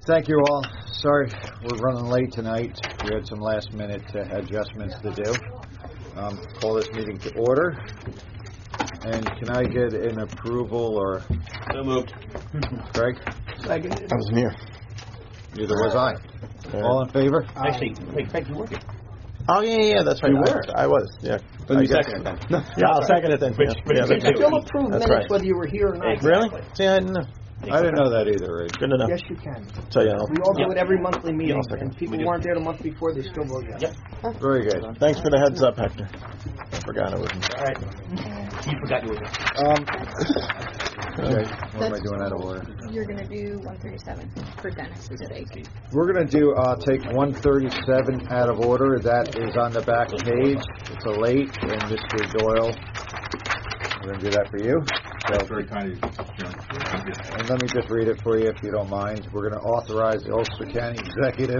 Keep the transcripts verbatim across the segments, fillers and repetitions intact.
Thank you all. Sorry we're running late tonight. We had some last minute uh, adjustments to do. Um, call this meeting to order. And can I get an approval or... So moved. Craig? Second. I wasn't here. Neither was I. All in favor? Actually, wait, Craig, you were here. Oh, yeah, yeah, that's right. You were. I, I was, yeah. Then I you guess. second it then. No, yeah, I'll second it then. Which- yeah. which yeah, you that's can right. do. Still approve That's minutes right. whether you were here or not. Exactly. Really? See, I didn't know. I didn't know that either, Ray. Good to know. Yes, you can. So, yeah. I'll- We all do Yep. it every monthly meeting, Yeah, and people We do. weren't there the month before, they still vote yes. Yep. Very good. Thanks for the heads up, Hector. I forgot it was. All right. You forgot you were here. Um, okay, what am I doing out of order? You're going to do one thirty-seven for Dennis, is it eight? We're going to do, uh, take one thirty-seven out of order. That is on the back page. It's a late, and Mister Doyle, we're going to do that for you. So, Very kind of you. Thank you. and let me just read it for you if you don't mind. We're going to authorize the Ulster County Executive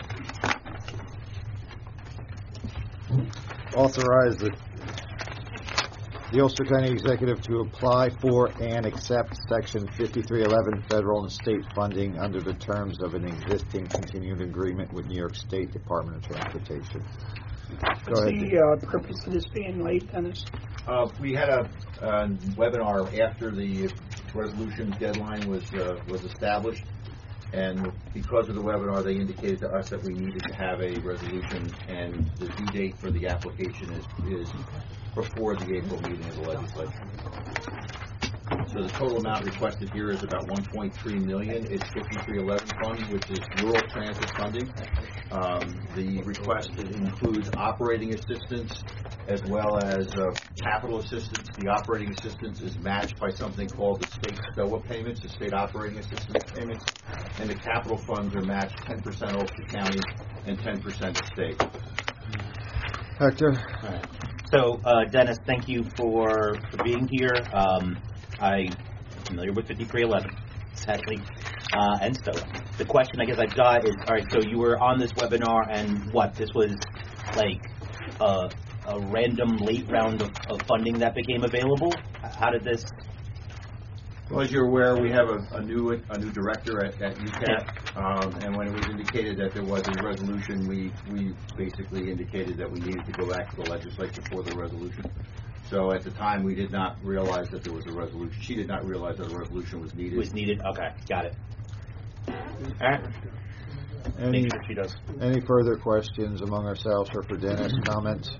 authorize the the Ulster County Executive to apply for and accept Section fifty-three eleven federal and state funding under the terms of an existing continued agreement with New York State Department of Transportation. Go What's ahead. the uh, purpose of this being late, Dennis? Uh, we had a, a webinar after the resolution deadline was uh, was established, and because of the webinar, they indicated to us that we needed to have a resolution, and the due date for the application is is before the April meeting of the legislature. So the total amount requested here is about one point three million dollars. It's fifty-three eleven fund, which is rural transit funding. Um, the request includes operating assistance as well as uh, capital assistance. The operating assistance is matched by something called the state S T O A payments, the state operating assistance payments, and the capital funds are matched ten percent Ulster County and ten percent the state. Hector? All right. So, uh, Dennis, thank you for, for being here. Um, I'm familiar with fifty-three eleven, sadly, uh, and so the question I guess I've got is, all right, so you were on this webinar, and what, this was like a, a random late round of, of funding that became available? How did this... Well, as you're aware, we have a, a new a new director at, at U C A T, um, and when it was indicated that there was a resolution, we we basically indicated that we needed to go back to the legislature for the resolution. So at the time, we did not realize that there was a resolution. She did not realize that a resolution was needed. was needed? Okay, got it. All right. Any, Make sure she does. any further questions among ourselves or for Dennis? Comments?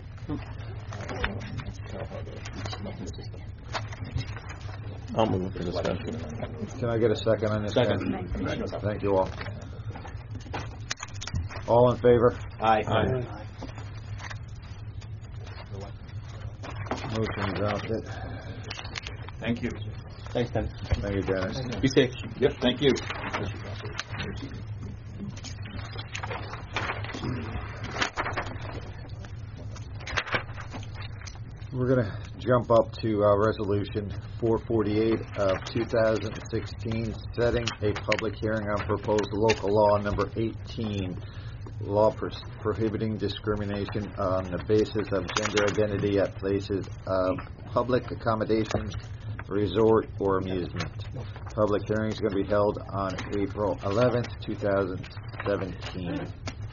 I'll move for discussion. Can I get a second on this? Second. Ken? Thank you all. All in favor? Aye. Aye. Motion adopted. Thank you. Thanks, Dennis. Thank you, Dennis. Be safe. Yep. Thank you. We're going to jump up to uh, Resolution four forty-eight of two thousand sixteen, setting a public hearing on proposed local law number eighteen, law pro- prohibiting discrimination on the basis of gender identity at places of public accommodations, resort, or amusement. Public hearing is going to be held on April eleventh, two thousand seventeen.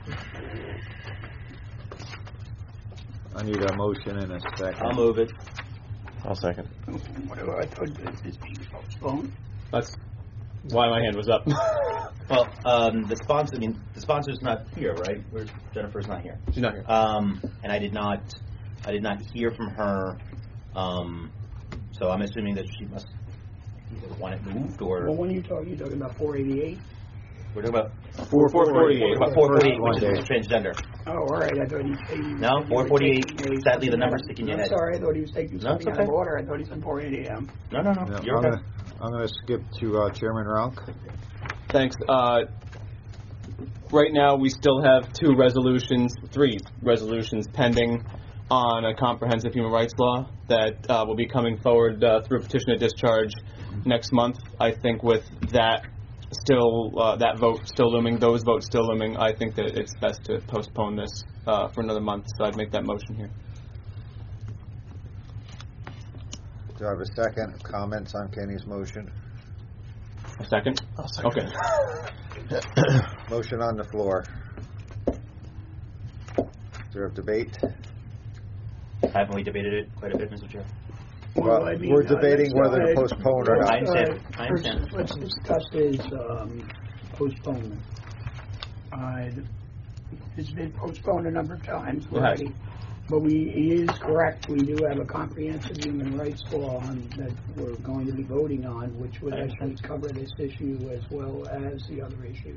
I need a motion in a second. I'll move it. I'll second. Whatever, I thought this being postponed. That's why my hand was up. Well, um, the sponsor, I mean, the sponsor's not here, right? Where's Jennifer's not here. She's not here. Um, and I did not, I did not hear from her. Um, so I'm assuming that she must either want it moved or Well, when you talk, you're talking about four eighty-eight? we're talking about four forty-eight. About four forty-eight, One which is day. transgender. Oh, all right, I thought you said you... No, you four were forty-eight. taking a- Sadly, the number's sticking in your I'm head. sorry, I thought he was taking No, it's something out of okay. order. I thought he said four eighty a.m. No, no, no. Yeah, You're I'm okay. gonna, I'm going to skip to uh, Chairman Ronk. Thanks. Uh, right now, we still have two resolutions, three resolutions pending on a comprehensive human rights law that uh, will be coming forward uh, through a petition of discharge next month. I think with that still, uh, that vote still looming, those votes still looming, I think that it's best to postpone this uh, for another month. So I'd make that motion here. Do I have a second? Comments on Kenny's motion? A second? I'll second. Okay. Motion on the floor. Is there a debate? Haven't we debated it quite a bit, Mister Chair? Well, I mean, we're uh, debating let's go whether to ahead. postpone or Let's, not. I understand. uh, I first, understand. Let's discuss this um, postponement. Uh, It's been postponed a number of times It has. already. But we, he is correct, we do have a comprehensive human rights law on, that we're going to be voting on, which would actually cover this issue as well as the other issues.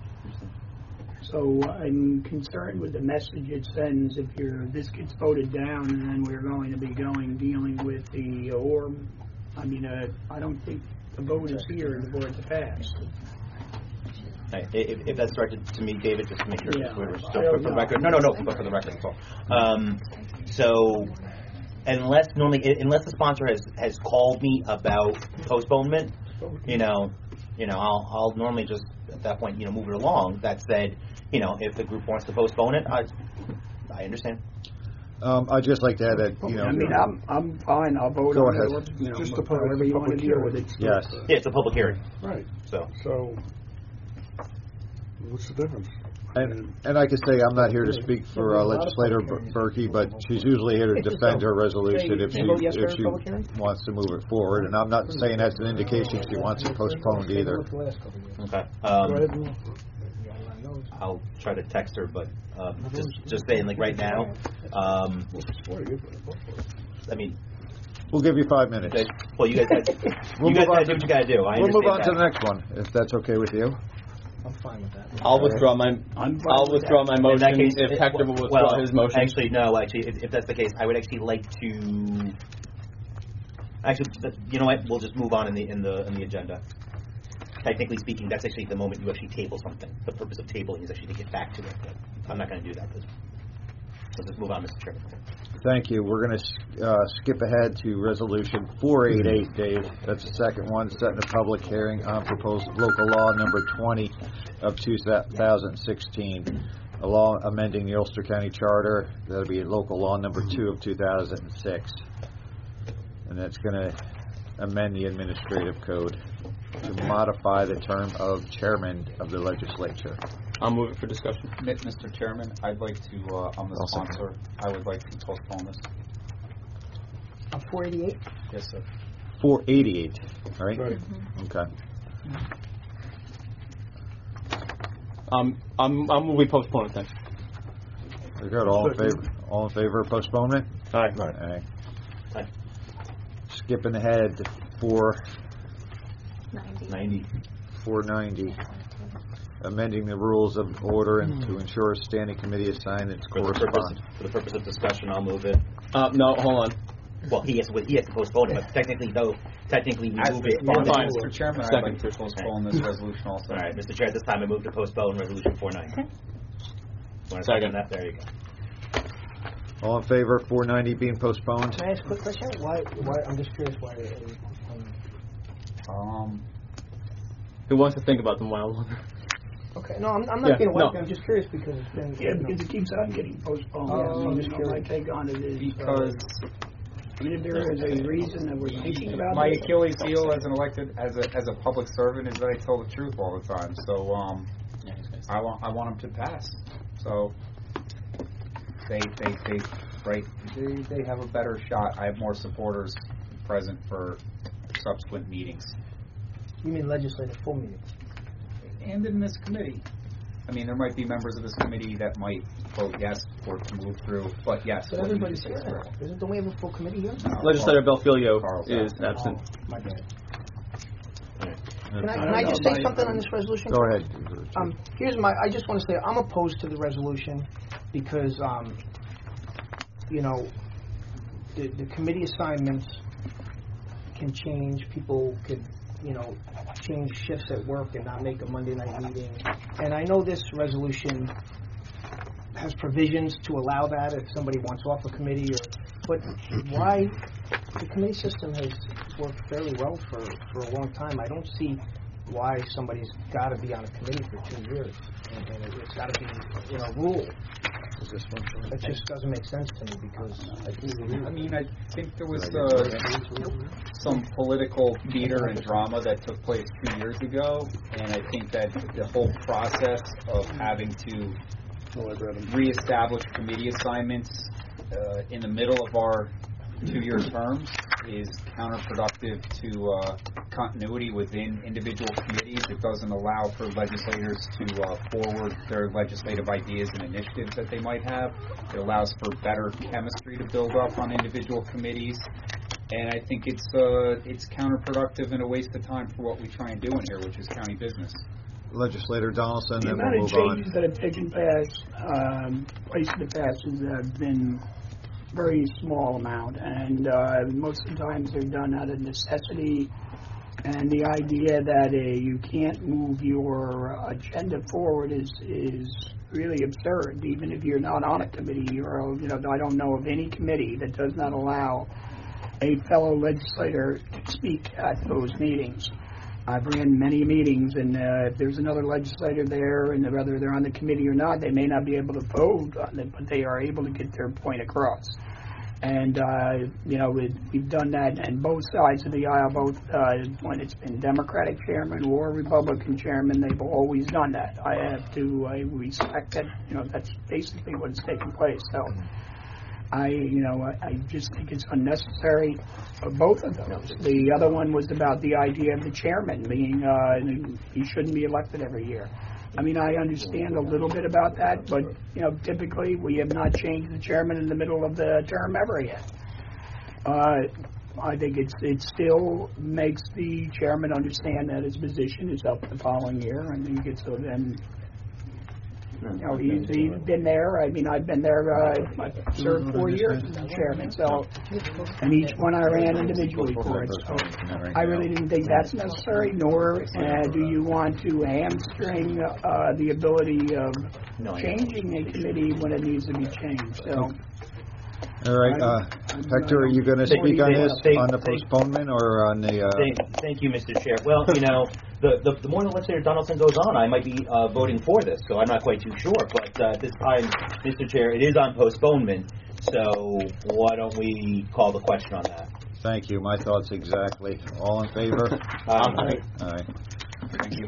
So I'm concerned with the message it sends if you're, this gets voted down and then we're going to be going, dealing with the, or, I mean, uh, I don't think the vote is here for it to pass. Right, If, if that's directed to me, David, just to make sure Yeah. we're still for the record. No, no, no, but for the record, that's all. Um, so, unless normally, unless the sponsor has, has called me about postponement, you know, you know, I'll, I'll normally just at that point, you know, move it along. That said, you know, if the group wants to postpone it, I, I understand. Um, I'd just like to add that, you know. I mean, I'm, I'm fine, I'll vote Go on ahead. it, or, you know, Just a pub- however you want to public deal with hearing. it. Yes. Yeah, it's a public hearing, Right, so. so, what's the difference? And, and I could say I'm not here to speak for uh, legislator Ber- Berkey, but she's usually here to defend her resolution if she, if she wants to move it forward. And I'm not saying that's an indication she wants it postponed either. Okay. Um, I'll try to text her, but um, just just saying, like right now, um, I mean, We'll give you five minutes. okay, well, you guys, got, We'll you guys move on gotta do to- what you gotta do. I We'll move on understand to the next one, if that's okay with you. I'm fine with that. I'll withdraw my. I'm fine I'll with withdraw that. my In that motion case, if it- Hector will withdraw well, his motion. Actually, no. Actually, if, if that's the case, I would actually like to. Actually, th- you know what? We'll just move on in the in the in the agenda. Technically speaking, that's actually the moment you actually table something. The purpose of tabling is actually to get back to it. But I'm not going to do that. Let's just move on, Mister Chairman. Thank you. We're going to uh, skip ahead to Resolution four eighty-eight, Dave. That's the second one, setting a public hearing on proposed local law number twenty of two thousand sixteen, a law amending the Ulster County Charter. That'll be local law number two of two thousand six. And that's going to amend the administrative code to modify the term of chairman of the legislature. I'll move it for discussion. Mister Chairman, I'd like to, uh, I'm the I'll second. sponsor, I would like to postpone this. On four eighty-eight? Yes, sir. four eighty-eight, right? Right. Okay. Um, I'm. I'm. We postpone it then. Very good. All in favor? All in favor of postponement? Aye. Aye. Aye. Skipping ahead to four ninety. Ninety. four ninety, amending the rules of order and to ensure a standing committee assignments For the purpose correspond. for the purpose of discussion, I'll move it. Uh, no, hold on. Well, he has to he has to postpone it, but technically, though, technically we As move it. yeah, on the- fine. Mister Chairman, I'd Second. like to postpone this resolution also. All right, Mister Chair, this time I move to postpone Resolution four ninety. Okay. Want to Second. second that? There you go. All in favor of four ninety being postponed? Can I ask a quick question? Why, why, I'm just curious why, um, Um, Who wants to think about them while longer? okay, no, I'm, I'm Yeah, not being no. white, I'm just curious because it's been. Yeah, because it keeps on getting postponed. Oh, Yeah, so, I'm you just know, my curious. take on it is, because uh, I mean, if there is a reason that we're thinking about my it. Achilles heel as an elected, as a, as a public servant is that I tell the truth all the time. So, um, I want, I want them to pass. So, they, they, they, right, they, they have a better shot. I have more supporters present for subsequent meetings. You mean legislative full meetings? And in this committee. I mean, there might be members of this committee that might vote yes or to move through, but yes. But what you everybody's just here said is now. correct. Isn't, don't we have a full committee here? No, Legislator Belfilio Carl's is out. absent. Oh, my bad. All right. Can I, can I just say something on this resolution? Go ahead. Um, here's my, I just want to say, I'm opposed to the resolution because, um, you know, the, the committee assignments can change. People could, you know, change shifts at work and not make a Monday night meeting. And I know this resolution has provisions to allow that if somebody wants off a committee or, but why, the committee system has worked fairly well for, for a long time. I don't see why somebody's got to be on a committee for two years, and, and it's got to be, you know, rule. Is this one? Shelley? That just doesn't make sense to me because I mean, I think there was uh, some political theater and drama that took place two years ago, and I think that the whole process of having to reestablish committee assignments uh, in the middle of our two-year terms is counterproductive to uh, continuity within individual committees. It doesn't allow for legislators to uh, forward their legislative ideas and initiatives that they might have. It allows for better chemistry to build up on individual committees. And I think it's uh, it's counterproductive and a waste of time for what we try and do in here, which is county business. Legislator Donaldson, The then amount we'll of move on. changes that have taken place, um, place in the past have been very small amount, and uh, most of the times they're done out of necessity. And the idea that uh, you can't move your agenda forward is is really absurd. Even if you're not on a committee, or you know, I don't know of any committee that does not allow a fellow legislator to speak at those meetings. I've ran many meetings, and uh, if there's another legislator there, and whether they're on the committee or not, they may not be able to vote on it, but they are able to get their point across. And, uh, you know, we, we've done that on both sides of the aisle, both uh, when it's been Democratic chairman or Republican chairman, they've always done that. I have to I respect that, you know, that's basically what's taking place. So I, you know, I, I just think it's unnecessary for both of those. The other one was about the idea of the chairman being, uh, he shouldn't be elected every year. I mean, I understand a little bit about that, but, you know, typically we have not changed the chairman in the middle of the term ever yet. Uh, I think it's it still makes the chairman understand that his position is up the following year, and he gets to then. You know, he's, he's been there. I mean, I've been there. Uh, I've served four years as chairman. So, and each one I ran individually for it. So, I really didn't think that's necessary. Nor uh, do you want to hamstring uh, the ability of changing a committee when it needs to be changed. So. All right, uh, Hector, are you going to speak on this, Thank- on the thank- postponement, or on the, uh, Thank, thank you, Mister Chair. Well, you know, the, the, the more the legislator Donaldson goes on, I might be uh, voting for this, so I'm not quite too sure. But uh, at this time, Mister Chair, it is on postponement, so why don't we call the question on that? thank you, my thoughts exactly. All in favor? Aye. Aye. Thank you.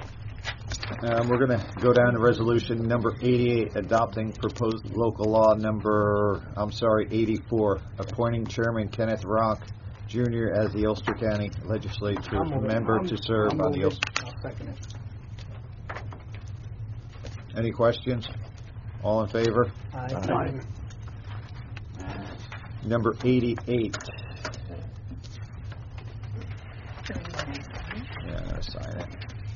Um, we're going to go down to resolution number eighty-eight, adopting proposed local law number, I'm sorry, eighty-four, appointing Chairman Kenneth Rock, Junior as the Ulster County Legislature I'll move it. member I'll- to serve I'll on the move Ulster. it. I'll second it. Any questions? All in favor? Aye. Number eighty-eight. Yeah, I'm gonna sign it.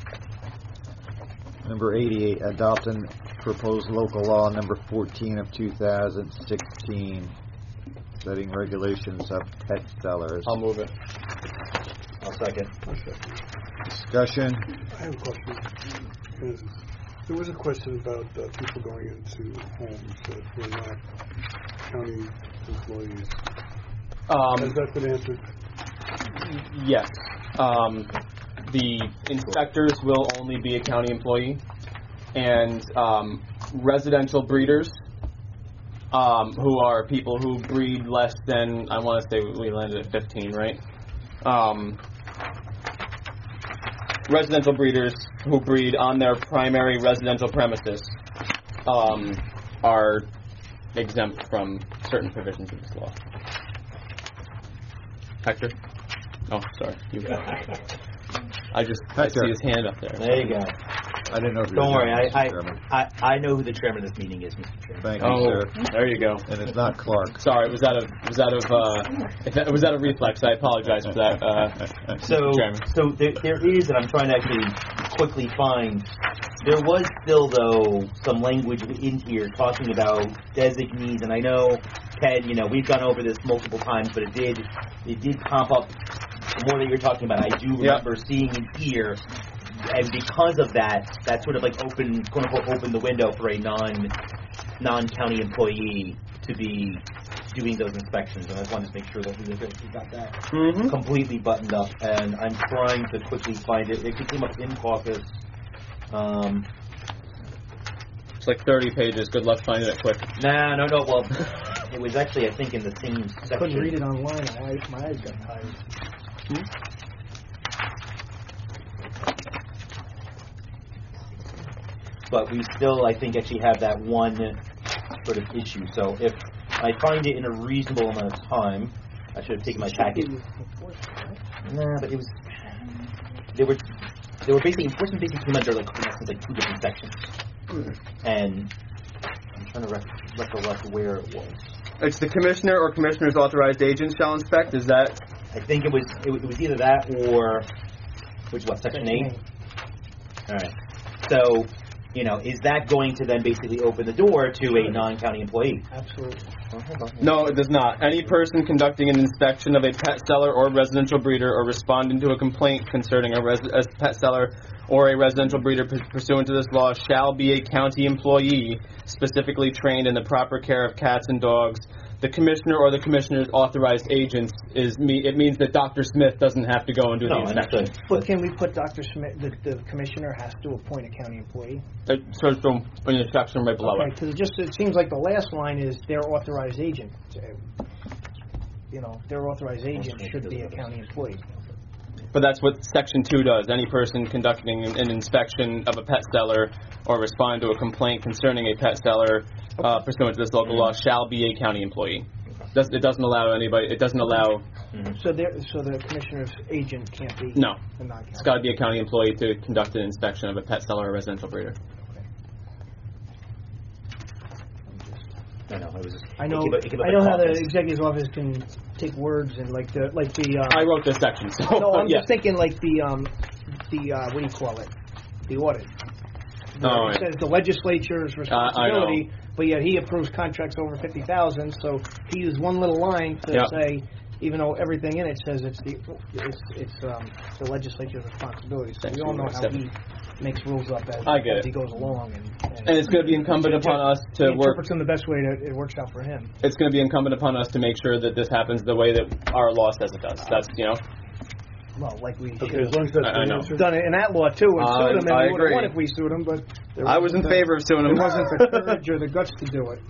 Number eighty-eight, adopting proposed local law number fourteen of two thousand sixteen, setting regulations of pet sellers. I'll move it. I'll second. Discussion? I have a question. Is- There was a question about uh, people going into homes that were not county employees. Um, Has that been answered? Yes. Um, the inspectors will only be a county employee, and um, residential breeders, um, who are people who breed less than, I want to say we landed at fifteen, right? Um, residential breeders who breed on their primary residential premises um, are exempt from certain provisions of this law. Hector? Oh, sorry. You. I just I Hector. see his hand up there. There you go. I didn't know if you Don't were worry, doing this, I, Mister Chairman. I, I, I know who the chairman of this meeting is, Mister Chairman. Thank you, Oh, sir. there you go. And it's not Clark. Sorry, was that a was that of uh, if that, was that a reflex? I apologize for that. Uh, So, Chairman. so there, there is, and I'm trying to actually quickly find, there was still, though, some language in here talking about designees, and I know, Ken, you know, we've gone over this multiple times, but it did, it did pop up, the more that you're talking about, I do remember seeing it here, and because of that, that sort of like open, quote unquote, opened the window for a non, non-county employee to be doing those inspections, and I just wanted to make sure that we we got that Mhm. completely buttoned up, and I'm trying to quickly find it. It came up in caucus. Um, It's like thirty pages. Good luck finding it quick. Nah, no, no. Well, it was actually, I think, in the same section. I couldn't read it online. My, my eyes got tired. Hmm? But we still, I think, actually have that one sort of issue. So if I find it in a reasonable amount of time, I should have taken my packet. Nah, but it was. They were. They were basically enforcement basically came under like in essence like two different sections, and I'm trying to rec- recollect where it was. It's the commissioner or commissioner's authorized agent shall inspect. Is that? I think it was. It, was- it was either that or which what section eight. All right. So, you know, is that going to then basically open the door to a non-county employee? Absolutely. Oh, hold on. No, it does not. Any person conducting an inspection of a pet seller or residential breeder or responding to a complaint concerning a, res- a pet seller or a residential breeder p- pursuant to this law shall be a county employee specifically trained in the proper care of cats and dogs. The commissioner or the commissioner's authorized agents is me. It means that Doctor Smith doesn't have to go and do No, the inspection. understood. But can we put Doctor Smith, the, the commissioner has to appoint a county employee? It starts from an instruction right below Okay, it. because it just, it seems like the last line is their authorized agent. You know, their authorized agent should be a county employee. But that's what Section two does. Any person conducting an inspection of a pet seller or responding to a complaint concerning a pet seller uh, pursuant to this local law shall be a county employee. Does- It doesn't allow anybody. It doesn't allow. So there, so the commissioner's agent can't be No. a non-county. It's got to be a county employee to conduct an inspection of a pet seller or residential breeder. I know. It was just, I know. it came up- it came up I know in how the caucus. executive's office can take words and like the like the. Uh, I wrote this section, so no, I'm yeah. just thinking like the um, the uh, what do you call it? The audit. Where Oh, it yeah. says the legislature's responsibility, know. but yet he approves contracts over fifty thousand. So he used one little line to Yeah. say, even though everything in it says it's the it's it's um, the legislature's responsibility. So we all know how he makes rules up as, I get as it. he goes along, and, and, And it's going to be incumbent upon us he to work. interprets them the best way that it works out for him. It's going to be incumbent upon us to make sure that this happens the way that our law says it does. That's you know. Well, like we Okay, should as have long as that's I- I the know. answer. done it in that law too, and I- sued him, and I we would have agree. won if we sued him. But there I was in wasn't the- favor of suing him. There wasn't the courage or the guts to do it.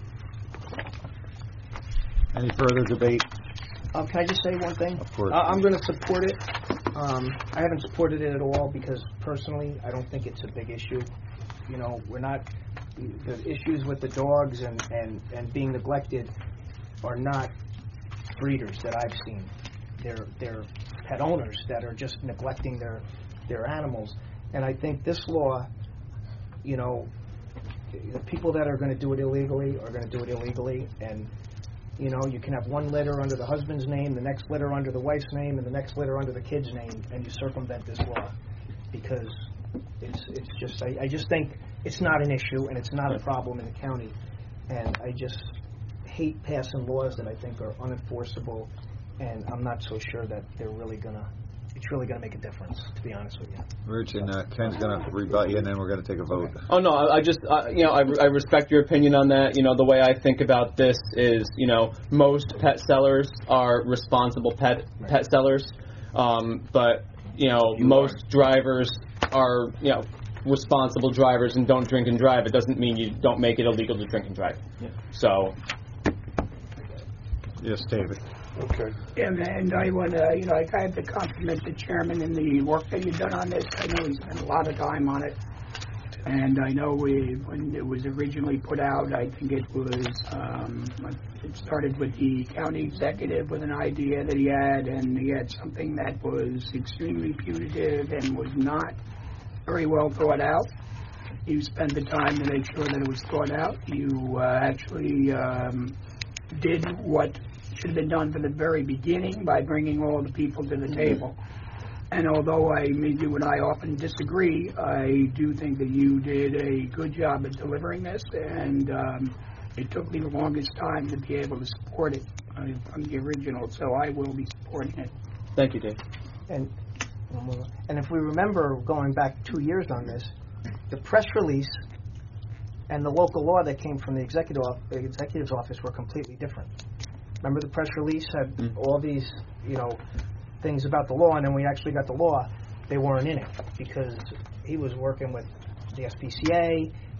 Any further debate? Um, can I just say one thing? Of course. Uh, I'm going to support it. Um, I haven't supported it at all because personally, I don't think it's a big issue. You know, we're not the issues with the dogs and, and, and being neglected are not breeders that I've seen. They're they're pet owners that are just neglecting their their animals. And I think this law, you know, the people that are going to do it illegally are going to do it illegally, and you know, you can have one litter under the husband's name, the next litter under the wife's name, and the next litter under the kid's name, and you circumvent this law because it's it's just I, I just think it's not an issue and it's not a problem in the county, and I just hate passing laws that I think are unenforceable, and I'm not so sure that they're really gonna it's really gonna make a difference, to be honest with you. Rich and uh, Ken's going to rebut you, and then we're going to take a vote. Oh no, I I just uh, you know I, I respect your opinion on that. You know the way I think about this is you know most pet sellers are responsible pet pet sellers, um, but you know You most are. drivers are you know responsible drivers and don't drink and drive. It doesn't mean you don't make it illegal to drink and drive. Yeah. So Yes, David. Okay. And, and I want to, you know, I have to compliment the chairman in the work that you've done on this. I know he spent a lot of time on it. And I know we, when it was originally put out, I think it was, um, it started with the county executive with an idea that he had, and he had something that was extremely punitive and was not very well thought out. You spent the time to make sure that it was thought out. You uh, actually um, did what should have been done from the very beginning by bringing all the people to the table. And although I, me, you and I often disagree, I do think that you did a good job at delivering this, and um, it took me the longest time to be able to support it uh, from the original, so I will be supporting it. thank you, Dave. And and if we remember going back two years on this, the press release and the local law that came from the executive the executive's office were completely different. Remember, the press release had Mm. all these, you know, things about the law, and then we actually got the law. They weren't in it because he was working with the S P C A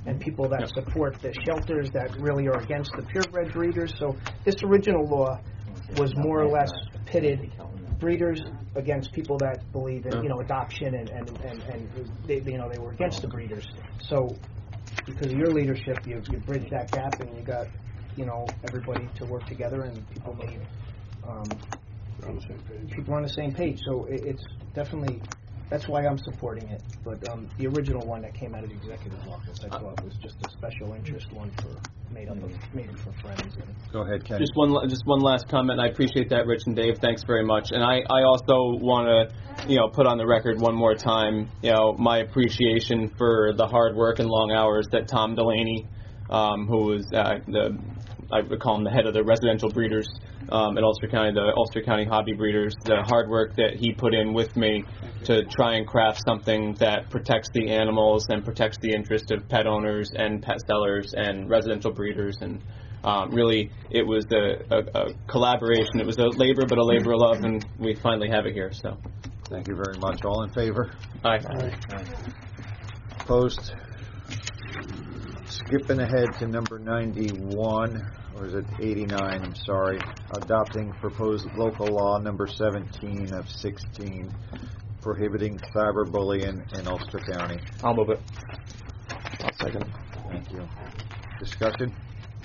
and people that support the shelters that really are against the purebred breeders. So this original law was more or less pitted breeders against people that believe in, you know, adoption, and, and, and, and they, you know, they were against the breeders. So because of your leadership, you, you bridged that gap, and you got, you know, everybody to work together, and people made, um, on the same page. people are on the same page. So it, it's definitely, that's why I'm supporting it. But um, the original one that came out of the executive's office, I thought was just a special interest one for, made up of, made it for friends. And Go ahead, Ken. Just one, la- just one last comment. I appreciate that, Rich and Dave. Thanks very much. And I, I also want to, you know, put on the record one more time, you know, my appreciation for the hard work and long hours that Tom Delaney, um, who was uh, the, I would call him the head of the residential breeders um, in Ulster County, the Ulster County Hobby Breeders, the hard work that he put in with me to try and craft something that protects the animals and protects the interest of pet owners and pet sellers and residential breeders. And um, really, it was a, a, a collaboration. It was a labor, but a labor of love, and we finally have it here. So, Thank you very much. All in favor? aye. Opposed? Skipping ahead to number ninety-one, or is it eighty-nine, I'm sorry. Adopting proposed local law number seventeen of sixteen, prohibiting cyberbullying in Ulster County. I'll move it. I'll second it. Thank you. Discussion?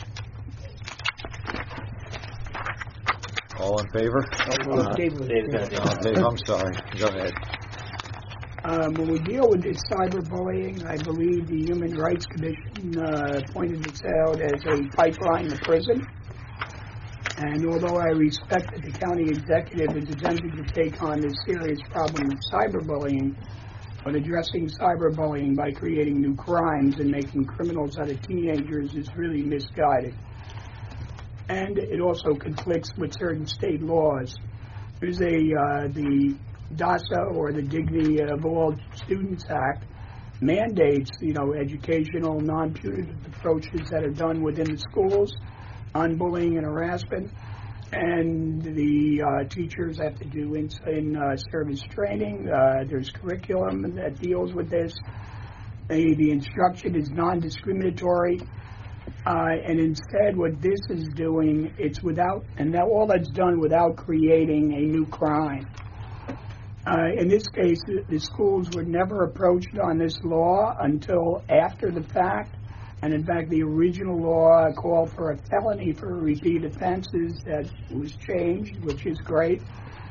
All in favor? uh, Dave was- Uh, Dave, I'm sorry. Go ahead. Um, when we deal with this cyberbullying, I believe the Human Rights Commission uh, pointed this out as a pipeline to prison. And although I respect that the county executive is attempting to take on this serious problem of cyberbullying, but addressing cyberbullying by creating new crimes and making criminals out of teenagers is really misguided. And it also conflicts with certain state laws. There's a uh, the DASA, or the Dignity of All Students Act, mandates, you know, educational, non-punitive approaches that are done within the schools on bullying and harassment, and the uh, teachers have to do in, in uh, service training. Uh, there's curriculum that deals with this. The, the instruction is non-discriminatory, uh, and instead what this is doing, it's without, and that all that's done without creating a new crime. Uh, in this case, the, the schools were never approached on this law until after the fact. And in fact, the original law called for a felony for repeat offenses that was changed, which is great.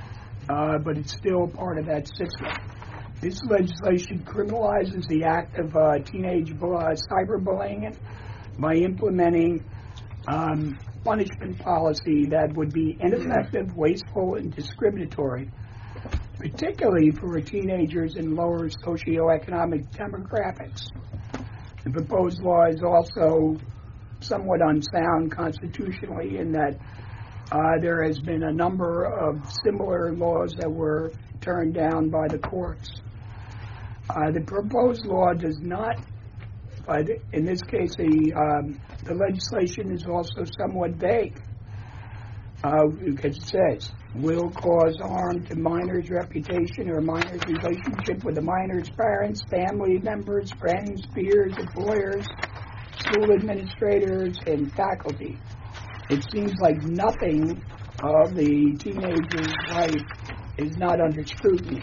Uh, but it's still part of that system. This legislation criminalizes the act of uh, teenage uh, cyberbullying by implementing um, punishment policy that would be ineffective, wasteful, and discriminatory, particularly for teenagers in lower socioeconomic demographics. The proposed law is also somewhat unsound constitutionally in that uh, there has been a number of similar laws that were turned down by the courts. Uh, the proposed law does not, but in this case, the, um, the legislation is also somewhat vague. Uh, because it says, will cause harm to minors' reputation or minors' relationship with the minor's parents, family members, friends, peers, employers, school administrators, and faculty. It seems like nothing of the teenager's life is not under scrutiny.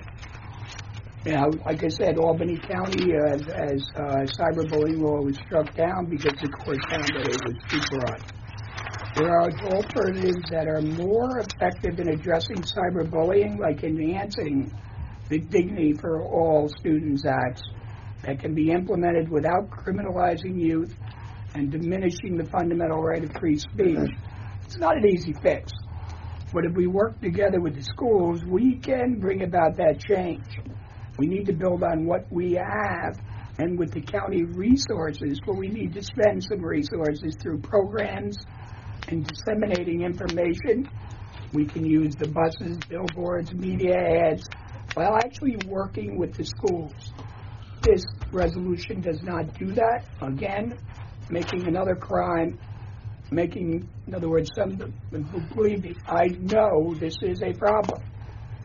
Now, like I said, Albany County, uh, as uh, cyberbullying law was struck down because the court found that it was too broad. There are alternatives that are more effective in addressing cyberbullying, like enhancing the Dignity for All Students Act, that can be implemented without criminalizing youth and diminishing the fundamental right of free speech. It's not an easy fix, but if we work together with the schools, we can bring about that change. We need to build on what we have, and with the county resources, but we need to spend some resources through programs and disseminating information. We can use the buses, billboards, media ads, while actually working with the schools. This resolution does not do that. Again, making another crime, making, in other words, some, believe me, I know this is a problem.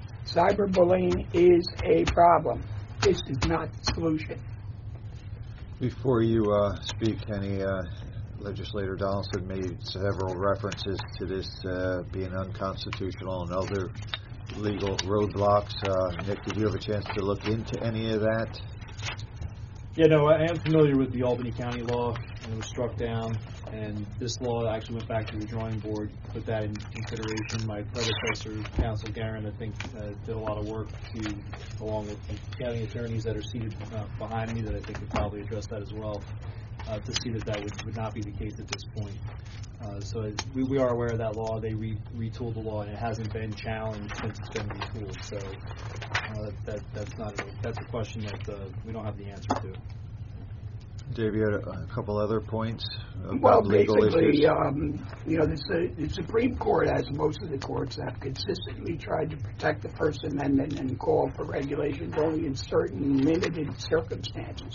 Cyberbullying is a problem. This is not the solution. Before you uh, speak, Kenny, uh, Legislator Donaldson made several references to this uh, being unconstitutional and other legal roadblocks. Uh, Nick, did you have a chance to look into any of that? Yeah, no, I am familiar with the Albany County law, and it was struck down, and this law actually went back to the drawing board, put that in consideration. My predecessor, Counsel Guerin, I think, uh, did a lot of work to, along with the county attorneys that are seated uh, behind me, that I think could probably address that as well, uh, to see that that would, would not be the case at this point. Uh, so it, we, we are aware of that law. They re, retooled the law, and it hasn't been challenged since it's been retooled. So uh, that that's not a, that's a question that uh, we don't have the answer to. Dave, you had a, a couple other points about Well, legal basically, issues? um, you know, this, uh, the Supreme Court, as most of the courts, have consistently tried to protect the First Amendment and call for regulations only in certain limited circumstances.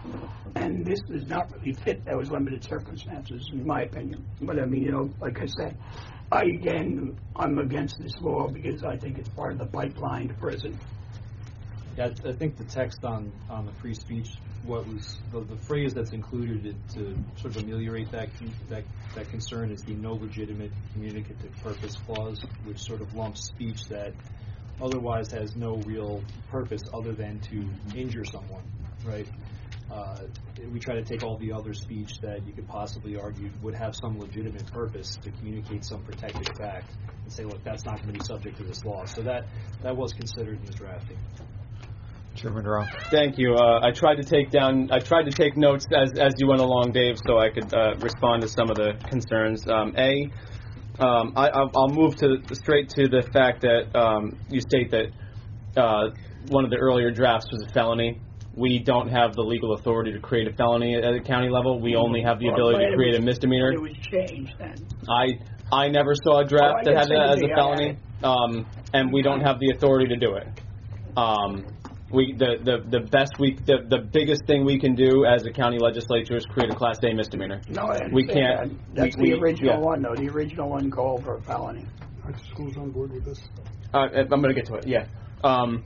And this does not really fit those limited circumstances, in my opinion. But I mean, you know, like I said, I again, I'm against this law because I think it's part of the pipeline to prison. Yeah, I think the text on, on the free speech, what was the, the phrase that's included to sort of ameliorate that that that concern is the no legitimate communicative purpose clause, which sort of lumps speech that otherwise has no real purpose other than to injure someone, right? Uh, we try to take all the other speech that you could possibly argue would have some legitimate purpose to communicate some protected fact and say, look, that's not going to be subject to this law. So that, that was considered in the drafting. Chairman Roth. Thank you. Uh, I tried to take down, I tried to take notes as as you went along, Dave, so I could uh, respond to some of the concerns. Um, a, um, I, I'll I'll move to straight to the fact that um, you state that uh, one of the earlier drafts was a felony. We don't have the legal authority to create a felony at the county level. We only have the ability to create a misdemeanor. It was changed then. I I never saw a draft Oh, I that had guess that as maybe a I felony, um, and we don't have the authority to do it. Um, we the, the, the best we the, the biggest thing we can do as a county legislature is create a Class A misdemeanor. No, I understand we can't. that. That's we, the we, original yeah. one, though. The original one called for a felony. Are schools on board with this? Uh, I'm going to get to it. Yeah. Um,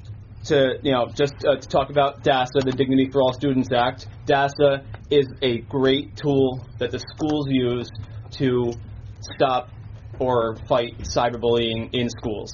to you know, just uh, to talk about DASA, the Dignity for All Students Act. DASA is a great tool that the schools use to stop or fight cyberbullying in schools.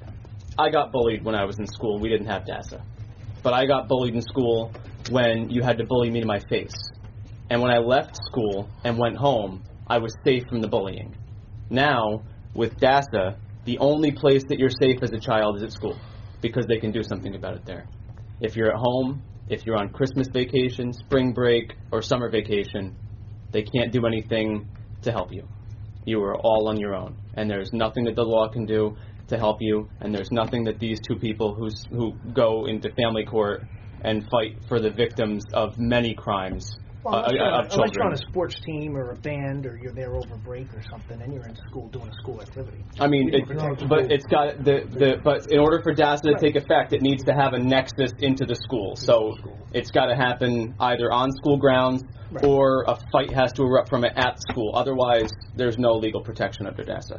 I got bullied when I was in school. We didn't have DASA. But I got bullied in school when you had to bully me to my face. And when I left school and went home, I was safe from the bullying. Now, with DASA, the only place that you're safe as a child is at school, because they can do something about it there. If you're at home, if you're on Christmas vacation, spring break, or summer vacation, they can't do anything to help you. You are all on your own, and there's nothing that the law can do to help you, and there's nothing that these two people who's, who go into family court and fight for the victims of many crimes Well, uh, unless, you're, of unless children. you're on a sports team or a band, or you're there over break or something, and you're in school doing a school activity. I mean, You it, can protect but school. it's got the, the but in order for DASA to take effect, it needs to have a nexus into the school. So it's got to happen either on school grounds Right. or a fight has to erupt from it at school. Otherwise, there's no legal protection under DASA.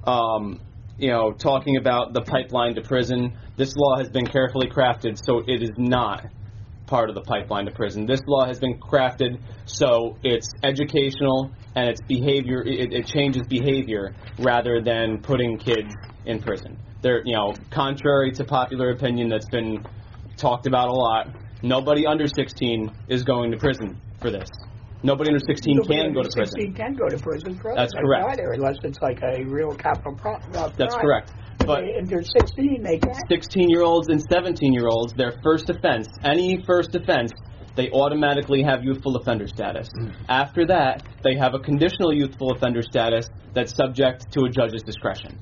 Um, you know, talking about the pipeline to prison, this law has been carefully crafted so it is not part of the pipeline to prison. This law has been crafted so it's educational and it's behavior. It, it changes behavior rather than putting kids in prison. There, you know, contrary to popular opinion that's been talked about a lot, nobody under sixteen is going to prison for this. Nobody under sixteen Nobody can go under to prison. sixteen can go to prison for That's other correct. either, unless it's like a real capital pro- uh, That's crime. correct. But They- if they're sixteen, they can. sixteen-year-olds and seventeen-year-olds, their first offense, any first offense, they automatically have youthful offender status. After that, they have a conditional youthful offender status that's subject to a judge's discretion.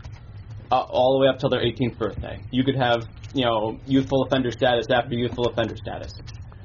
Uh, all the way up till their eighteenth birthday. You could have, you know, youthful offender status after youthful offender status.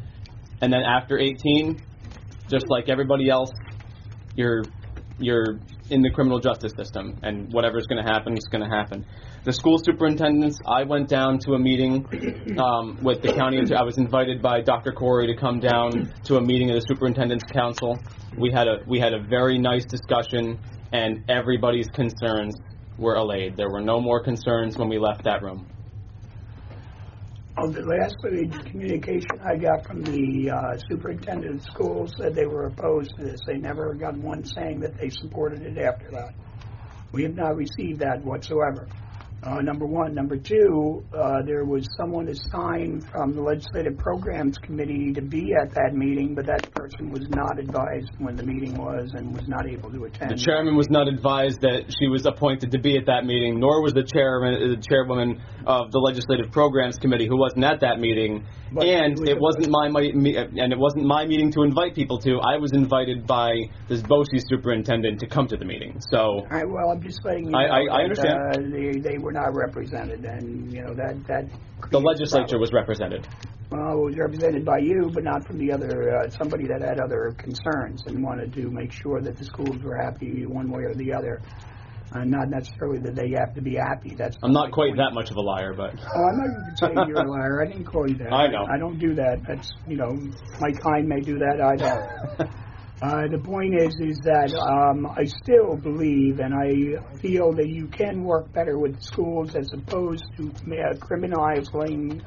And then after eighteen, just like everybody else, you're you're in the criminal justice system, and whatever's going to happen is going to happen. The school superintendents, I went down to a meeting um, with the county. I was invited by Doctor Corey to come down to a meeting of the superintendent's council. We had a we had a very nice discussion, and everybody's concerns were allayed. There were no more concerns when we left that room. Oh, the last communication I got from the uh, superintendent of schools said they were opposed to this. They never got one saying that they supported it after that. We have not received that whatsoever. Uh, number one. Number two, uh, there was someone assigned from the Legislative Programs Committee to be at that meeting, but that person was not advised when the meeting was and was not able to attend. The chairman was not advised that she was appointed to be at that meeting, nor was the chairman, the chairwoman of the Legislative Programs Committee, who wasn't at that meeting. But and was it wasn't my, my me, and it wasn't my meeting to invite people to. I was invited by this BOCES superintendent to come to the meeting. So, all right, well, I'm just letting you know I, I, I that, understand. Uh, they, they were not represented, and you know that that. The legislature was represented. Well, it was represented by you, but not from the other uh, somebody that had other concerns and wanted to make sure that the schools were happy one way or the other. Uh, not necessarily that they have to be happy. That's I'm not quite point. that much of a liar, but. Oh, I'm not even saying you're a liar. I didn't call you that. I know. I don't do that. That's, you know, my kind may do that. I don't. uh, the point is, is that um, I still believe, and I feel that you can work better with schools as opposed to uh, criminalizing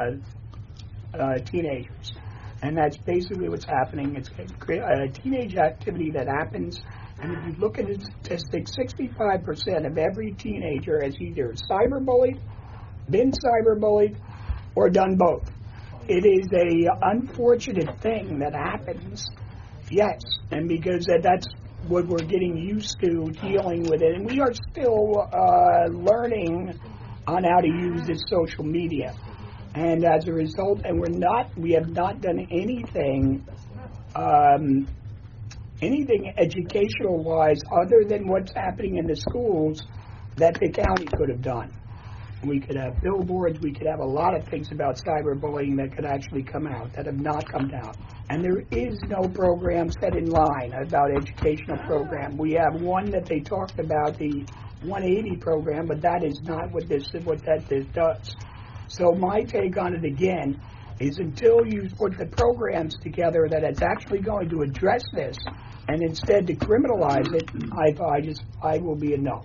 uh, uh, teenagers. And that's basically what's happening. It's a teenage activity that happens. And if you look at the statistics, sixty-five percent of every teenager has either cyberbullied, been cyberbullied, or done both. It is a unfortunate thing that happens, yes, and because that's what we're getting used to dealing with it. And we are still uh, learning on how to use this social media. And as a result, and we're not, we have not done anything um, anything educational-wise other than what's happening in the schools that the county could have done. We could have billboards, we could have a lot of things about cyberbullying that could actually come out, that have not come out. And there is no program set in line about educational program. We have one that they talked about, the one eighty program, but that is not what this what that this does. So my take on it again is until you put the programs together that it's actually going to address this, and instead to criminalize it, I, I just I will be a no.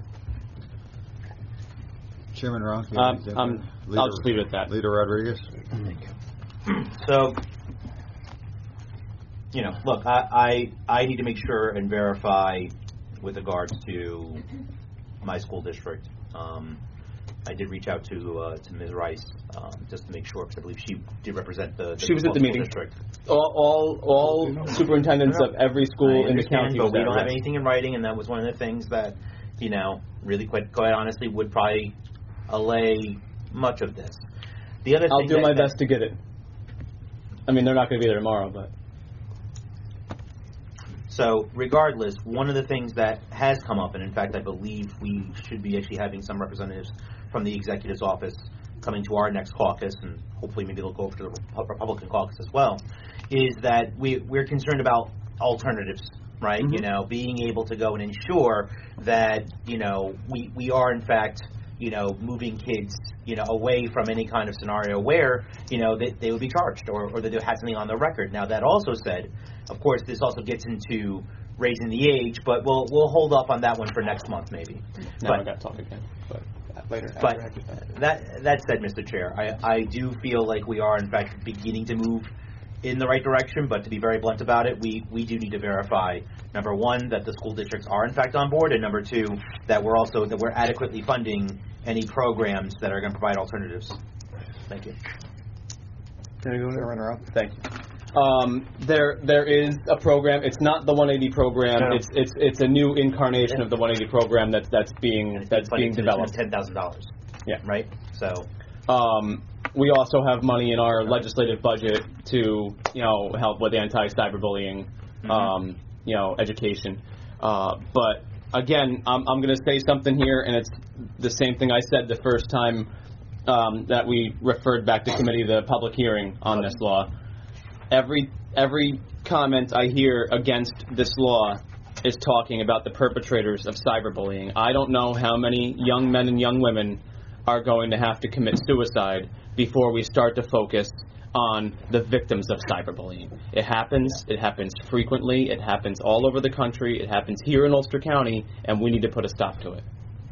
Chairman Ron, um, um, I'll just leave it at that. Leader Rodriguez. So, you know, look, I, I I need to make sure and verify with regards to my school district. Um, I did reach out to uh, to Miz Rice um, just to make sure, because I believe she did represent the, the she was at the meeting. District. All all, all superintendents of every school in the county. But was we there, don't yes. have anything in writing, and that was one of the things that, you know, really quite quite honestly would probably allay much of this. The other I'll thing do that, my that, best to get it. I mean, they're not going to be there tomorrow, but. So, regardless, one of the things that has come up, and in fact, I believe we should be actually having some representatives from the executive's office coming to our next caucus, and hopefully maybe they'll go over to the Republican caucus as well, is that we, we're concerned about alternatives, right? Mm-hmm. You know, being able to go and ensure that, you know, we, we are in fact, you know, moving kids, you know, away from any kind of scenario where, you know, they, they would be charged or, or that they had something on their record. Now, that also said, of course, this also gets into raising the age, but we'll we'll hold off on that one for next month, maybe. Now but, I got to talk again, but later. But that that said, Mister Chair, I, I do feel like we are, in fact, beginning to move in the right direction, but to be very blunt about it, we, we do need to verify, number one, that the school districts are, in fact, on board, and number two, that we're also that we're adequately funding any programs that are going to provide alternatives. Thank you. Can I go there? Thank you. Um, there, there is a program. It's not the one eighty program. No. It's, it's, it's a new incarnation yeah. of the one eighty program that's that's being that's being developed. Ten thousand dollars. Yeah. Right. So, um, we also have money in our legislative budget to, you know, help with anti-cyberbullying, mm-hmm. um, you know, education. Uh, but again, I'm I'm going to say something here, and it's the same thing I said the first time um, that we referred back to committee the public hearing on this law. Every every comment I hear against this law is talking about the perpetrators of cyberbullying. I don't know how many young men and young women are going to have to commit suicide before we start to focus on the victims of cyberbullying. It happens. It happens frequently. It happens all over the country. It happens here in Ulster County, and we need to put a stop to it.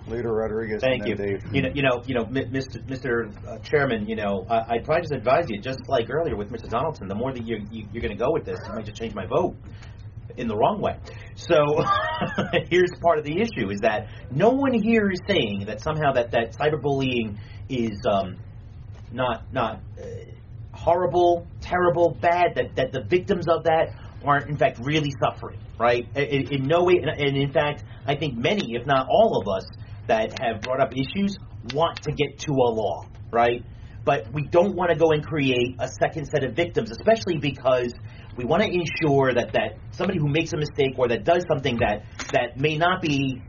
Leader Rodriguez. Thank and you. then Dave. You know, you know, you know, Mi- Mister Mister Uh, Chairman. You know, I, I'd probably just advise you, just like earlier with Mister Donaldson. The more that you, you you're going to go with this, I might just change my vote in the wrong way. So here's part of the issue: is that no one here is saying that somehow that that cyberbullying is um, not not uh, horrible, terrible, bad. That that the victims of that aren't in fact really suffering, right? In, in no way, and, and in fact, I think many, if not all of us, that have brought up issues want to get to a law, right? But we don't want to go and create a second set of victims, especially because we want to ensure that, that somebody who makes a mistake or that does something that, that may not be,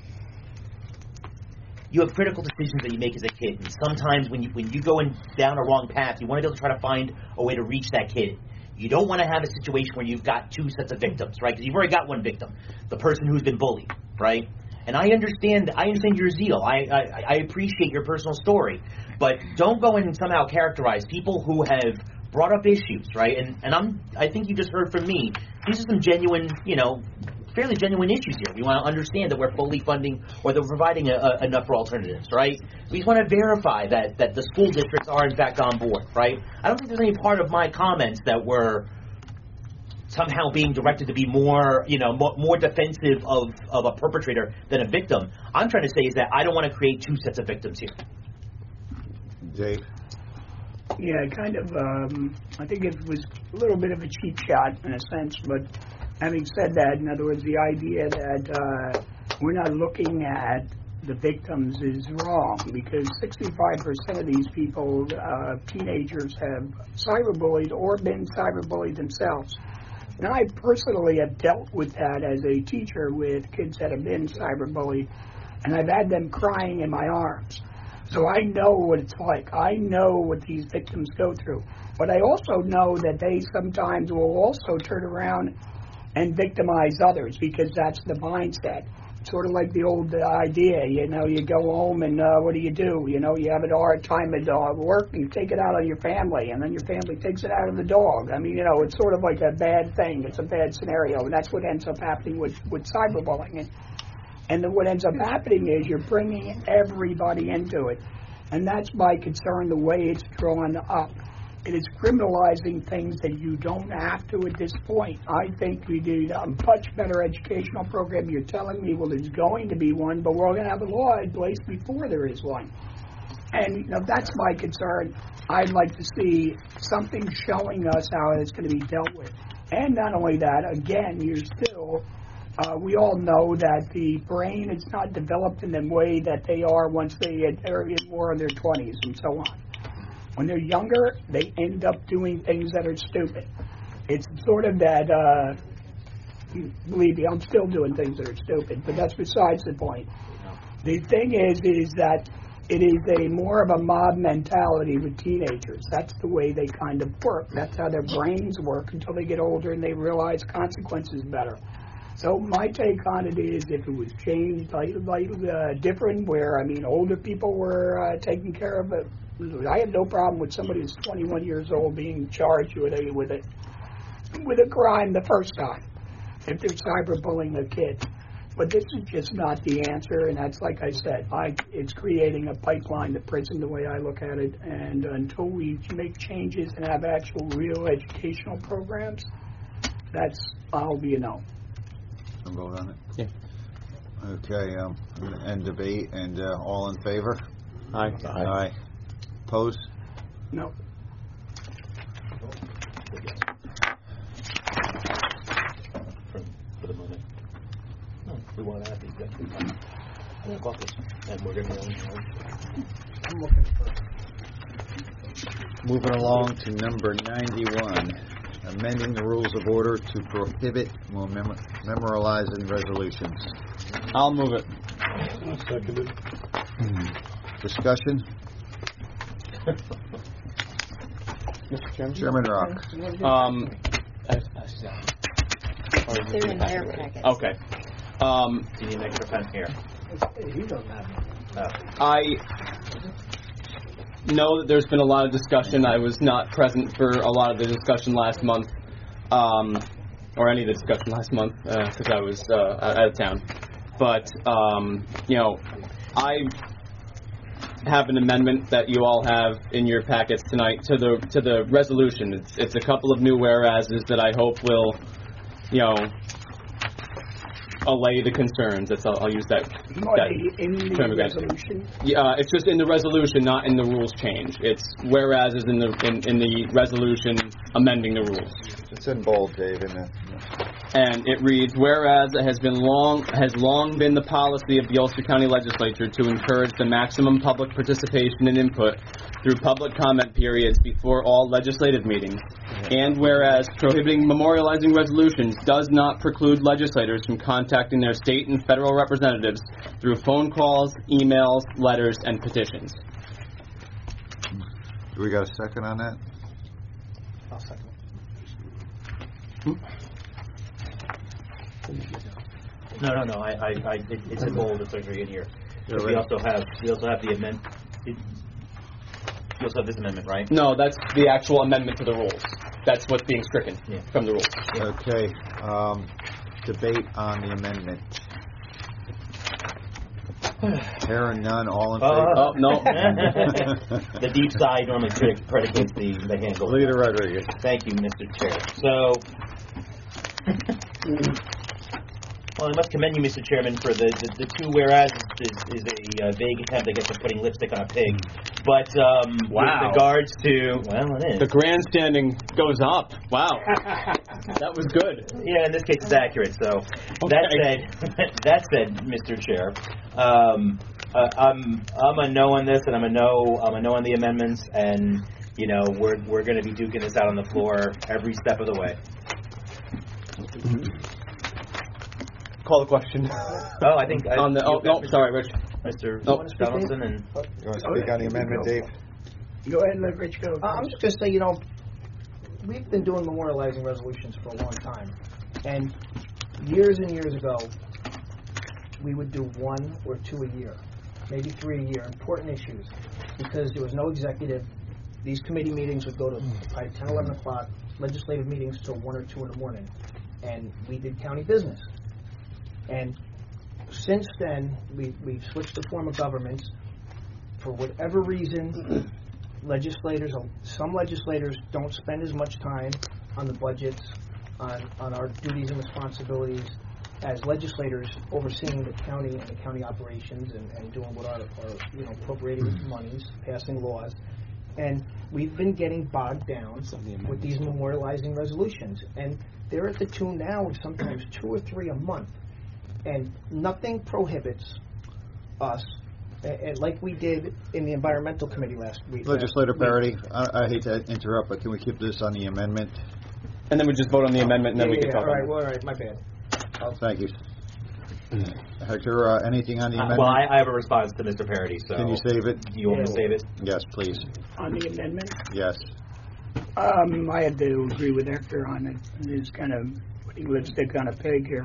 you have critical decisions that you make as a kid. And sometimes when you, when you go in down a wrong path, you want to be able to try to find a way to reach that kid. You don't want to have a situation where you've got two sets of victims, right? Because you've already got one victim, the person who's been bullied, right? And I understand, I understand your zeal. I, I, I appreciate your personal story, but don't go in and somehow characterize people who have brought up issues, right? And and I'm, I think you just heard from me. These are some genuine, you know, fairly genuine issues here. We want to understand that we're fully funding or that we're providing a, a, enough for alternatives, right? We just want to verify that that the school districts are in fact on board, right? I don't think there's any part of my comments that were somehow being directed to be more, you know, more, more defensive of, of a perpetrator than a victim. I'm trying to say is that I don't want to create two sets of victims here. Dave? Yeah, kind of, um, I think it was a little bit of a cheap shot in a sense, but having said that, in other words, the idea that uh, we're not looking at the victims is wrong, because sixty-five percent of these people, uh, teenagers, have cyberbullied or been cyberbullied themselves. And I personally have dealt with that as a teacher with kids that have been cyberbullied, and I've had them crying in my arms. So I know what it's like. I know what these victims go through. But I also know that they sometimes will also turn around and victimize others, because that's the mindset. Sort of like the old uh, idea, you know, you go home and uh, what do you do? You know, you have a hard time at uh, work, and you take it out on your family, and then your family takes it out on the dog. I mean, you know, it's sort of like a bad thing. It's a bad scenario, and that's what ends up happening with, with cyberbullying. And, and then what ends up happening is you're bringing everybody into it. And that's my concern, the way it's drawn up. It is criminalizing things that you don't have to at this point. I think we need a much better educational program. You're telling me, well, there's going to be one, but we're going to have a law in place before there is one. And you know, that's my concern. I'd like to see something showing us how it's going to be dealt with. And not only that, again, you're still, uh, we all know that the brain is not developed in the way that they are once they are in more in their twenties and so on. When they're younger, they end up doing things that are stupid. It's sort of that, uh, believe me, I'm still doing things that are stupid, but that's besides the point. The thing is, is that it is a more of a mob mentality with teenagers. That's the way they kind of work. That's how their brains work until they get older and they realize consequences better. So my take on it is, if it was changed, like, like uh, different, where, I mean, older people were uh, taken care of it, I have no problem with somebody who's twenty-one years old being charged with a with a with a crime the first time, if they're cyberbullying a kid. But this is just not the answer, and that's, like I said, I, it's creating a pipeline to prison the way I look at it. And until we make changes and have actual real educational programs, that's I'll be a no. Can vote on it? Yeah. Okay, um, I'm gonna end debate, and uh, all in favor? Aye. Aye. Aye. Opposed? No. For, for the moment. No, we want to have the executive caucus, and we're going to. I'm looking for. Moving along to number ninety-one, amending the rules of order to prohibit mem- memorializing resolutions. I'll move it. I'll second it. Discussion? Mister Chairman? Chairman Rock. Um, I, I, They're in their packets. okay. Um, Do you need an extra pen here? He doesn't have it. Uh, I know that there's been a lot of discussion. I was not present for a lot of the discussion last month, um, or any of the discussion last month, because uh, I was uh, out of town. But, um, you know, I have an amendment that you all have in your packets tonight to the to the resolution. It's, it's a couple of new whereases that I hope will, you know, allay the concerns. That's I'll, I'll use that. that In the term again. resolution? Yeah, uh, it's just in the resolution, not in the rules change. It's whereas is in the in, in the resolution amending the rules. It's in bold, Dave, isn't it? And it reads, whereas it has been long has long been the policy of the Ulster County Legislature to encourage the maximum public participation and input through public comment periods before all legislative meetings, and whereas prohibiting memorializing resolutions does not preclude legislators from contacting their state and federal representatives through phone calls, emails, letters, and petitions. Do we got a second on that? I'll second. No, no, no, I, I, I it, it's in bold, it's right in here. Yeah, But we right. also have, we also have the amendment, it, you also have this amendment, right? No, that's the actual amendment to the rules. That's what's being stricken Yeah. from the rules. Okay, um, debate on the amendment. Hearing none, all in Uh, favor? Oh, no. The deep side normally predic- predicates the, the handle. Leader Rodriguez. Thank you, Mister Chair. So, well, I must commend you, Mister Chairman, for the, the, the two whereas is, is a uh, vague attempt, I guess, at putting lipstick on a pig. But um, Wow. with regards to, well, it is. The grandstanding goes up. Wow. That was good. Yeah, in this case, it's accurate. So that said, that said, Mister Chair, um, uh, I'm I'm a no on this, and I'm a no I'm a no on the amendments, and you know we're we're going to be duking this out on the floor every step of the way. Call the question. Oh, I think I, On the, oh, you've got no, Mister sorry, Rich. Mister Oh. Donaldson, and You want to speak on the amendment, Dave? Go ahead and let Rich go. Uh, I'm just going to say, you know, we've been doing memorializing resolutions for a long time. And years and years ago, we would do one or two a year, maybe three a year, important issues, because there was no executive. These committee meetings would go to probably ten, eleven o'clock, legislative meetings till one or two in the morning. And we did county business. And since then, we, we've switched the form of government. For whatever reason, legislators, some legislators don't spend as much time on the budgets, on, on our duties and responsibilities, as legislators overseeing the county and the county operations and, and doing what are, are, you know, appropriating monies, passing laws. And we've been getting bogged down with these memorializing resolutions. And they're at the tune now of sometimes two or three a month. And nothing prohibits us, and like we did in the environmental committee last week. Legislator Parity, I, I hate to interrupt, but can we keep this on the amendment? And then we just vote on the amendment, and then yeah, we yeah, can talk all right, about well, all right, my bad. Oh, thank you. Hector, uh, anything on the uh, amendment? well, I, I have a response to Mister Parity. So Can you save it? You want me to save it? Yes, please. On the amendment, Yes. um, I have to agree with Hector on it. It's kind of putting lipstick on a pig here.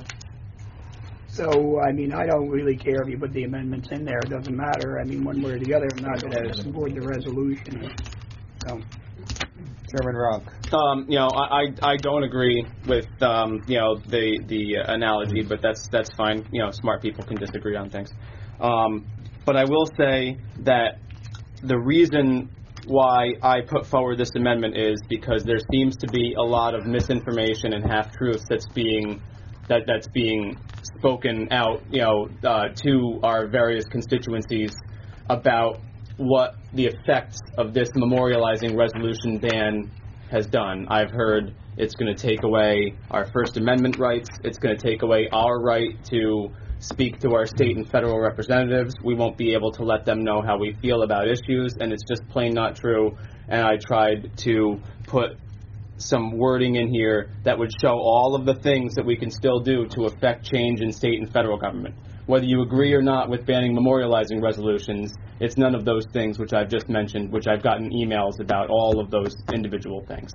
So, I mean, I don't really care if you put the amendments in there. It doesn't matter. I mean, one way or the other, I'm not going to support the resolution. So, Chairman Ronk. Um, you know, I, I, I don't agree with um, you know the the uh, analogy, but that's that's fine. You know, smart people can disagree on things. Um, but I will say that the reason why I put forward this amendment is because there seems to be a lot of misinformation and half truths that's being that that's being spoken out, you know, uh, to our various constituencies about what the effects of this memorializing resolution ban has done. I've heard it's going to take away our First Amendment rights. It's going to take away our right to speak to our state and federal representatives. We won't be able to let them know how we feel about issues, and it's just plain not true. And I tried to put some wording in here that would show all of the things that we can still do to affect change in state and federal government. Whether you agree or not with banning memorializing resolutions, it's none of those things which I've just mentioned, which I've gotten emails about all of those individual things.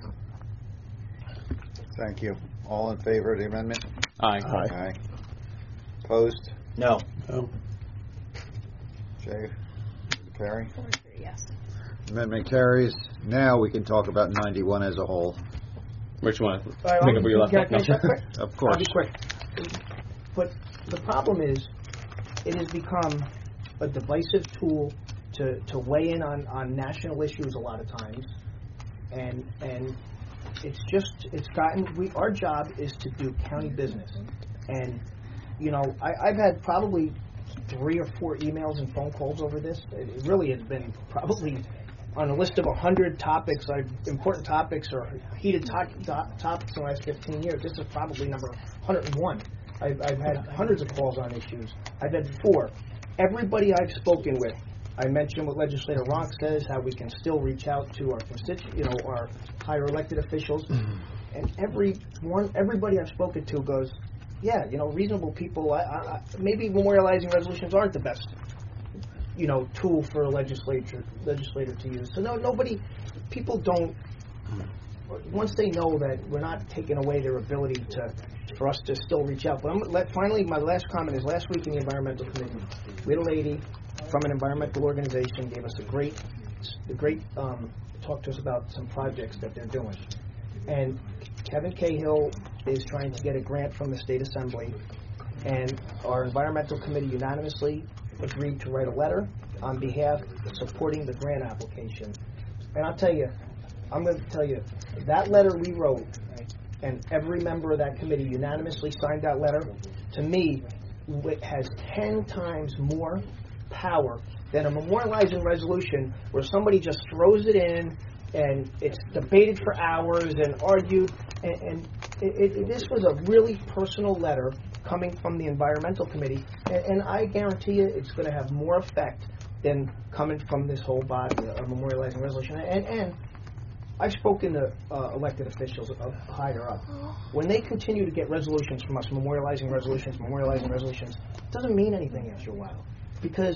Thank you. All in favor of the amendment? Aye. Aye. Opposed? No. No. Jay? Carrie? Four, three, yes. Amendment carries. Now we can talk about ninety-one as a whole. Which one? All right, Pick up where you left can I off. finish that quick? Of I'll course. be quick. But the problem is, it has become a divisive tool to, to weigh in on, on national issues a lot of times, and and it's just it's gotten we our job is to do county business, and you know I, I've had probably three or four emails and phone calls over this. It really has been probably on a list of a hundred topics, I've, important topics or heated to, to, topics in the last fifteen years. This is probably number one hundred one. I've, I've had hundreds of calls on issues. I've had four. Everybody I've spoken with, I mentioned what Legislator Ronk says, how we can still reach out to our constitu- you know, our higher elected officials, and every one, everybody I've spoken to goes, yeah, you know, reasonable people. I, I, maybe memorializing resolutions aren't the best, you know, tool for a legislature legislator to use. So no, nobody, people don't. Once they know that we're not taking away their ability to, for us to still reach out. But I'm, let, finally, my last comment is last week in the environmental committee, we had a lady from an environmental organization gave us a great, a great um, talk to us about some projects that they're doing. And Kevin Cahill is trying to get a grant from the state assembly, and our environmental committee unanimously agreed to write a letter on behalf of supporting the grant application. And I'll tell you, I'm going to tell you, that letter we wrote, and every member of that committee unanimously signed that letter, to me, it has ten times more power than a memorializing resolution where somebody just throws it in and it's debated for hours and argued. And, and it, it, this was a really personal letter coming from the environmental committee, and, and I guarantee you it's going to have more effect than coming from this whole body, a memorializing resolution. And, and I've spoken to uh, elected officials uh, higher up. When they continue to get resolutions from us, memorializing resolutions, memorializing resolutions, it doesn't mean anything after a while, because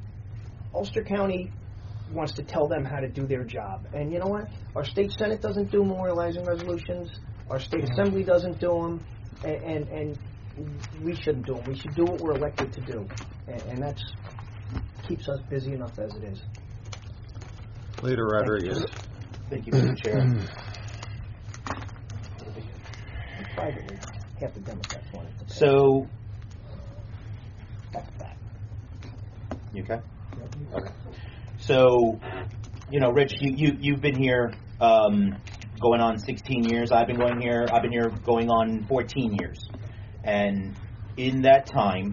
Ulster County wants to tell them how to do their job. And you know what? Our state Senate doesn't do memorializing resolutions. Our state assembly doesn't do them. And, and, and we shouldn't do them. We should do what we're elected to do. And, and that keeps us busy enough as it is. Leader Rodriguez. Thank you, Mister Chair. Privately, half the Democrats want it to pay. So, That's that. you okay? Okay. So, you know, Rich, you, you, you've been here um, going on sixteen years. I've been going here, I've been here going on fourteen years. And in that time,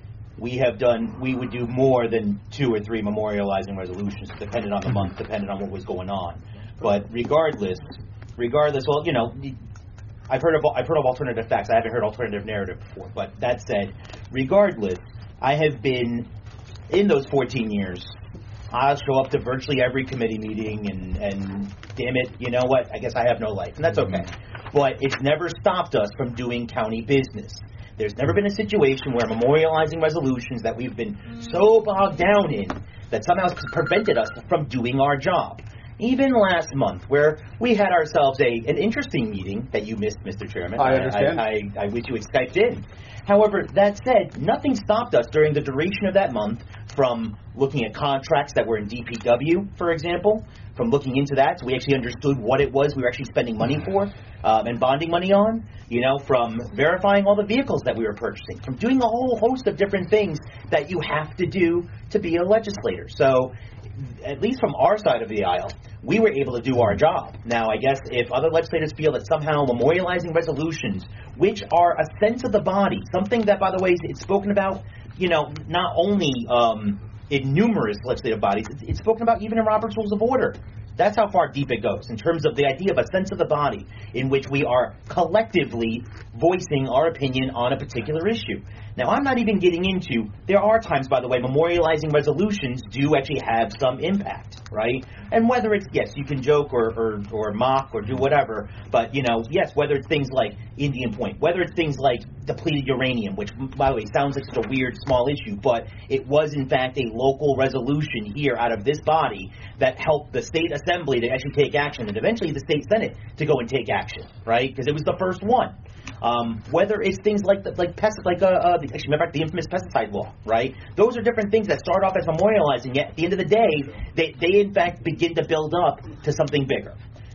we have done, we would do more than two or three memorializing resolutions, depending on the month, depending on what was going on. But regardless, regardless, well, you know, I've heard of I've heard of alternative facts. I haven't heard alternative narrative before. But that said, regardless, I have been in those fourteen years. I'll show up to virtually every committee meeting, and and damn it, you know what? I guess I have no life, and that's okay. But it's never stopped us from doing county business. There's never been a situation where memorializing resolutions that we've been so bogged down in that somehow has prevented us from doing our job. Even last month, where we had ourselves a an interesting meeting that you missed, Mister Chairman. I understand. I, I, I wish you had Skyped in. However, that said, nothing stopped us during the duration of that month from looking at contracts that were in D P W, for example, from looking into that, so we actually understood what it was we were actually spending money for um, and bonding money on, you know, from verifying all the vehicles that we were purchasing, from doing a whole host of different things that you have to do to be a legislator. So, at least from our side of the aisle, we were able to do our job. Now, I guess if other legislators feel that somehow memorializing resolutions, which are a sense of the body, something that, by the way, it's spoken about, you know, not only um, in numerous legislative bodies, it's, it's spoken about even in Robert's Rules of Order. That's how far deep it goes in terms of the idea of a sense of the body in which we are collectively voicing our opinion on a particular issue. Now, I'm not even getting into, there are times, by the way, memorializing resolutions do actually have some impact, right? And whether it's, yes, you can joke or, or, or mock or do whatever, but, you know, yes, whether it's things like Indian Point, whether it's things like depleted uranium, which, by the way, sounds like such a weird, small issue, but it was, in fact, a local resolution here out of this body that helped the state assembly to actually take action, and eventually the state senate to go and take action, right? Because it was the first one. Um, whether it's things like the, like pest, like uh, uh, the, actually, remember the infamous pesticide law, right? Those are different things that start off as memorializing. Yet at the end of the day, they they in fact begin to build up to something bigger.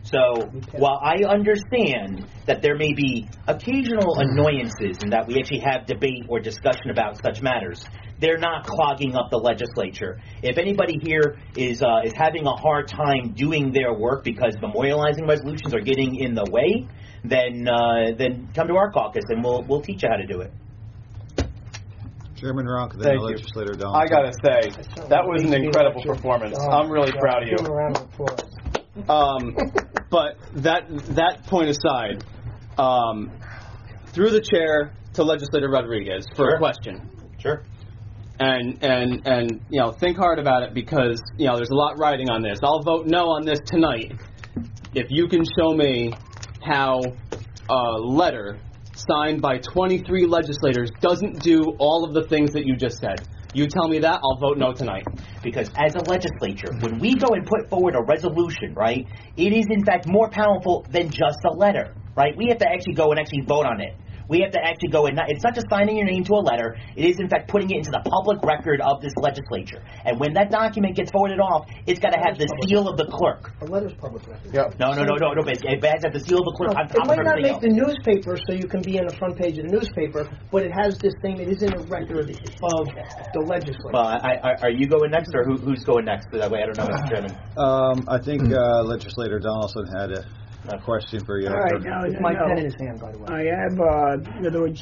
So while I understand that there may be occasional annoyances and that we actually have debate or discussion about such matters, they're not clogging up the legislature. If anybody here is uh, is having a hard time doing their work because memorializing resolutions are getting in the way, then uh, then come to our caucus and we'll we'll teach you how to do it. Chairman Ronk, then Thank the you. legislator Donaldson. I gotta say, that was an incredible performance. I'm really proud of you. Give him a round of applause. Um, but that that point aside, um, through the chair to Legislator Rodriguez for Sure. a question. Sure. And and and you know, think hard about it because you know there's a lot riding on this. I'll vote no on this tonight if you can show me how a letter signed by twenty-three legislators doesn't do all of the things that you just said. You tell me that, I'll vote no tonight. Because as a legislature, when we go and put forward a resolution, right, it is in fact more powerful than just a letter, right? We have to actually go and actually vote on it. We have to actually go and not, it's not just signing your name to a letter, it is in fact putting it into the public record of this legislature. And when that document gets forwarded off, it's got to have the seal of the clerk. A letter's public record. Yep. No, no, no, no, no, but it has to have the seal of the clerk on It top of might not everything make else. the newspaper so you can be on the front page of the newspaper, but it has this thing, it is in a record of the legislature. Well, I, I, are you going next, or who, who's going next? So that way I don't know, Mister Chairman. Um, I think uh, Legislator Donaldson had a, a question for you. All right, now, With now, my now, pen in his hand, by the way. I have, uh, in other words,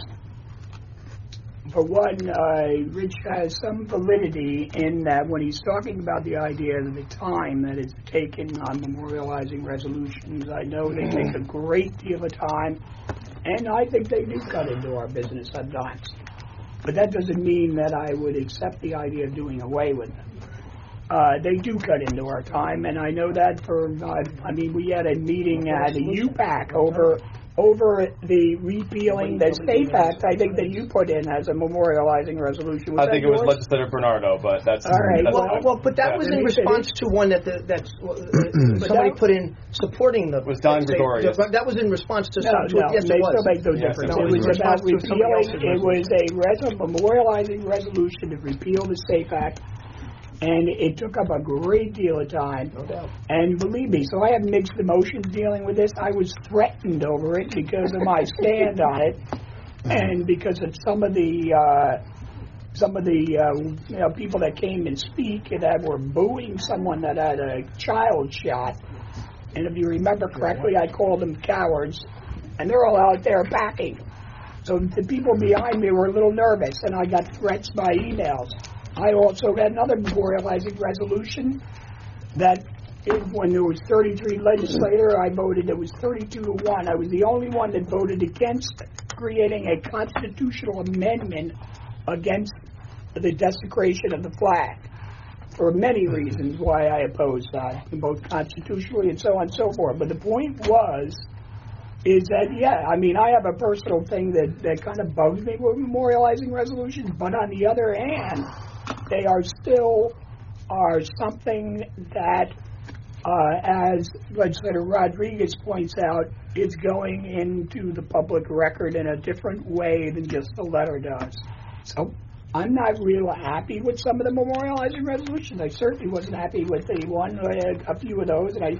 for one, uh, Rich has some validity in that when he's talking about the idea of the time that it's taken on memorializing resolutions, I know they take a great deal of time, and I think they do cut into our business sometimes. But that doesn't mean that I would accept the idea of doing away with them. Uh, they do cut into our time, and I know that for, uh, I mean, we had a meeting at the U PAC over over the repealing the SAFE Act, I think that you put in as a memorializing resolution. Was I think that it was yours? Legislator Bernardo, but that's... All right, that's Well, fine. well, but that Yeah. was in Let me response finish. to one that the, that uh, somebody that- put in supporting the. It was Don say, Gregorius. the- That was in response to No, some. to- no, yes, they it was. still make no Yes, difference. it It was was in about response to somebody repealing, else's it was a res- memorializing resolution to repeal the SAFE Act, and it took up a great deal of time. No doubt. And believe me, so I have mixed emotions dealing with this. I was threatened over it because of my stand on it, and because of some of the uh, some of the uh, you know people that came and speak and that were booing someone that had a child shot. And if you remember correctly, I called them cowards, and they're all out there packing. So the people behind me were a little nervous, and I got threats by emails. I also got another memorializing resolution that it, when there was thirty-three legislator, I voted it was thirty-two to one. I was the only one that voted against creating a constitutional amendment against the desecration of the flag for many reasons why I opposed that, both constitutionally and so on and so forth. But the point was, is that, yeah, I mean, I have a personal thing that, that kind of bugs me with memorializing resolutions, but on the other hand, they are still are something that, uh, as Legislator Rodriguez points out, is going into the public record in a different way than just the letter does. So I'm not real happy with some of the memorializing resolutions. I certainly wasn't happy with the one, uh, a few of those, and I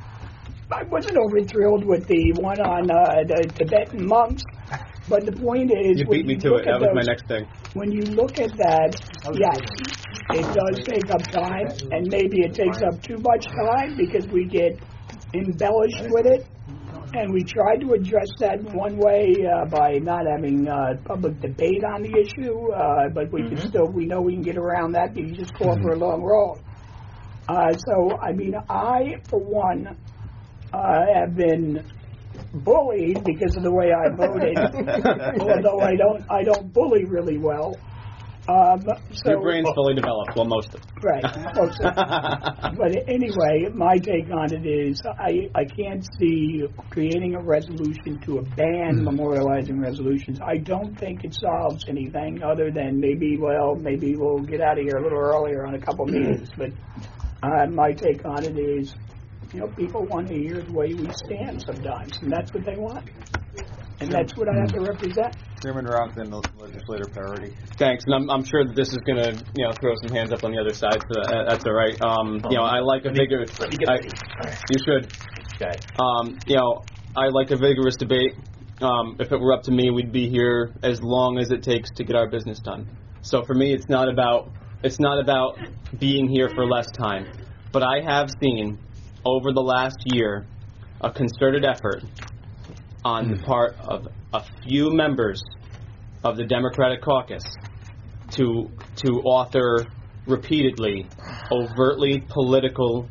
I wasn't over thrilled with the one on uh, the Tibetan monks. But the point is, You when beat me you to look it. at That was my those- next thing. When you look at that, yes, it does take up time, and maybe it takes up too much time because we get embellished with it. And we tried to address that one way uh, by not having uh, public debate on the issue, uh, but we can still, we know we can get around that because you just call for a long roll. Uh, so, I mean, I, for one, uh, have been bullied because of the way I voted, although I don't, I don't bully really well. Um, so, Your brain's fully developed. Well, most of it. right. Most of it. But anyway, my take on it is I, I can't see creating a resolution to ban memorializing resolutions. I don't think it solves anything other than maybe, well, maybe we'll get out of here a little earlier on a couple meetings. But uh, my take on it is, you know, people want to hear the way we stand sometimes, and that's what they want. And that's what I have to represent. Chairman Ronk, then Legislator Parity. Thanks, and I'm, I'm sure that this is going to, you know, throw some hands up on the other side, so that, that's all right. Um, you know, I like a bigger... Let me get I, ready. All right. you should. Okay. Um, you know, I like a vigorous debate. Um, if it were up to me, we'd be here as long as it takes to get our business done. So for me, it's not about it's not about being here for less time. But I have seen over the last year a concerted effort on the part of a few members of the Democratic caucus to to author repeatedly overtly political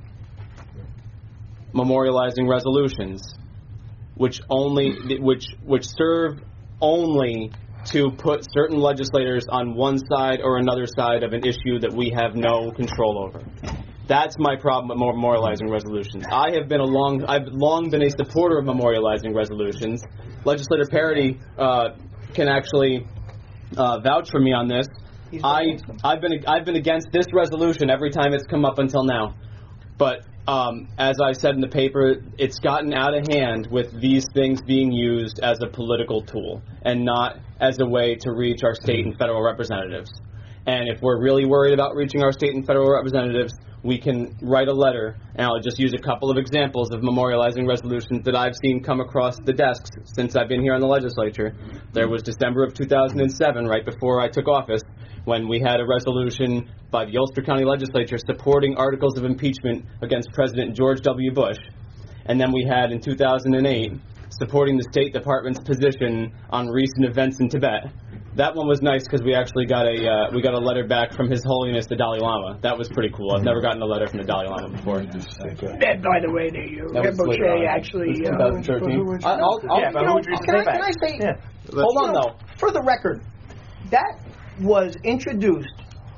memorializing resolutions, which only which which serve only to put certain legislators on one side or another side of an issue that we have no control over. That's my problem with memorializing resolutions. I have been a long I've long been a supporter of memorializing resolutions. Legislator Parity uh, can actually uh, vouch for me on this. I I've been I've been against this resolution every time it's come up until now, but. Um, as I said in the paper, it's gotten out of hand with these things being used as a political tool and not as a way to reach our state and federal representatives. And if we're really worried about reaching our state and federal representatives, we can write a letter, and I'll just use a couple of examples of memorializing resolutions that I've seen come across the desks since I've been here in the legislature. There was December of two thousand seven, right before I took office, when we had a resolution by the Ulster County Legislature supporting articles of impeachment against President George W. Bush. And then we had in two thousand eight supporting the State Department's position on recent events in Tibet. That one was nice because we actually got a uh, we got a letter back from His Holiness the Dalai Lama. That was pretty cool. I've never gotten a letter from the Dalai Lama before. That, by the way, the uh, That was Rinpoche later on. actually. It was Uh, twenty thirteen. I- I'll, I'll, Yeah, but You who know, would you can, I, say can I back? say, Yeah. hold on you know, though, for the record, that was introduced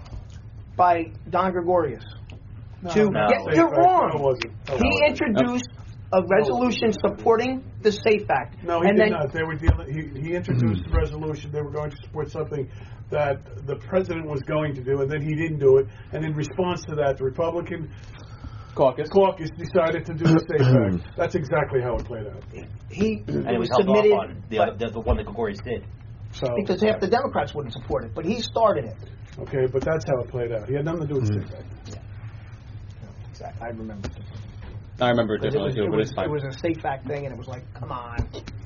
by Don Gregorius. to No. get, you're No, wrong. it wasn't. No, He it wasn't. introduced a resolution supporting the SAFE Act. No, he and did then, not. They were dealing, he, he introduced the resolution. They were going to support something that the president was going to do, and then he didn't do it. And in response to that, the Republican Caucus. caucus decided to do the SAFE Act. That's exactly how it played out. He And it it was was held submitted off on the, the, the one that Gregorius did. So because half the Democrats wouldn't support it, but he started it. okay, but that's how it played out. He had nothing to do with the SAFE Act. Exactly. I remember. I remember it It differently was, too, it, but was, it's fine. it was a SAFE Act thing, and it was like, come on.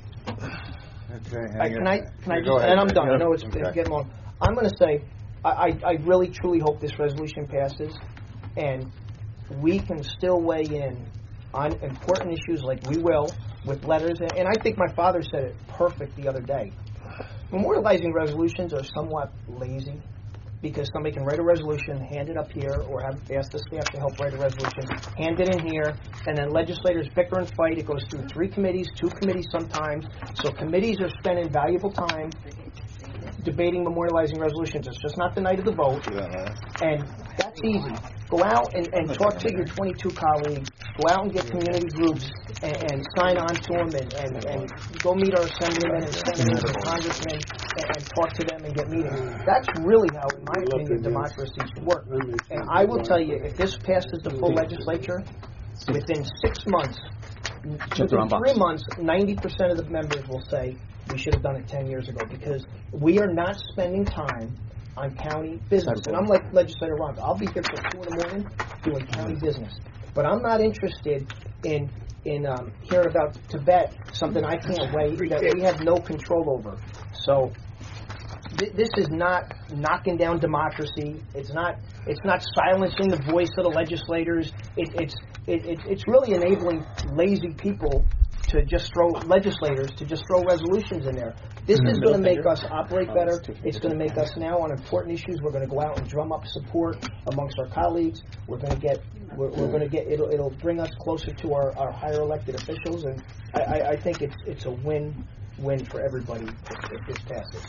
Okay, I, hang can on. I? Can I Yeah, just? go ahead. And I'm done. Yeah. I know it's, it's Okay. getting long. I'm going to say, I, I, I really truly hope this resolution passes, and we can still weigh in on important issues like we will with letters. And, and I think my father said it perfect the other day. Memorializing resolutions are somewhat lazy because somebody can write a resolution, hand it up here, or have ask the staff to help write a resolution, hand it in here, and then legislators bicker and fight. It goes through three committees, two committees sometimes. So committees are spending valuable time debating memorializing resolutions. It's just not the night of the vote. And that's easy. Go out and, and talk to your twenty-two colleagues. Go out and get community groups and, and sign on to them and, and, and go meet our assemblymen and senators and congressmen and, and talk to them and get meetings. That's really how, in my opinion, democracy should work. And I will tell you, if this passes the full legislature, within six months, within three months, ninety percent of the members will say, we should have done it ten years ago, because we are not spending time on county business. And I'm like Legislator Ronco. I'll be here till two in the morning doing county business. But I'm not interested in in um, hearing about Tibet, something I can't wait, that we have no control over. So th- this is not knocking down democracy. It's not it's not silencing the voice of the legislators. It, it's it, it, it's really enabling lazy people to just throw legislators to just throw resolutions in there. This is going to make us operate better. It's going to make us now on important issues. We're going to go out and drum up support amongst our colleagues. We're going to get we're, we're going to get it'll it'll bring us closer to our, our higher elected officials, and I, I, I think it's it's a win win for everybody if, if this passes.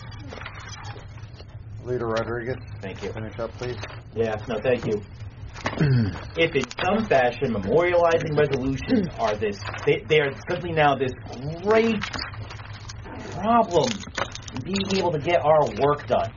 Leader Rodriguez, Thank you. finish up, please. Yeah, no, thank you. If in some fashion memorializing resolutions are this, they, they are simply now this great problem in being able to get our work done.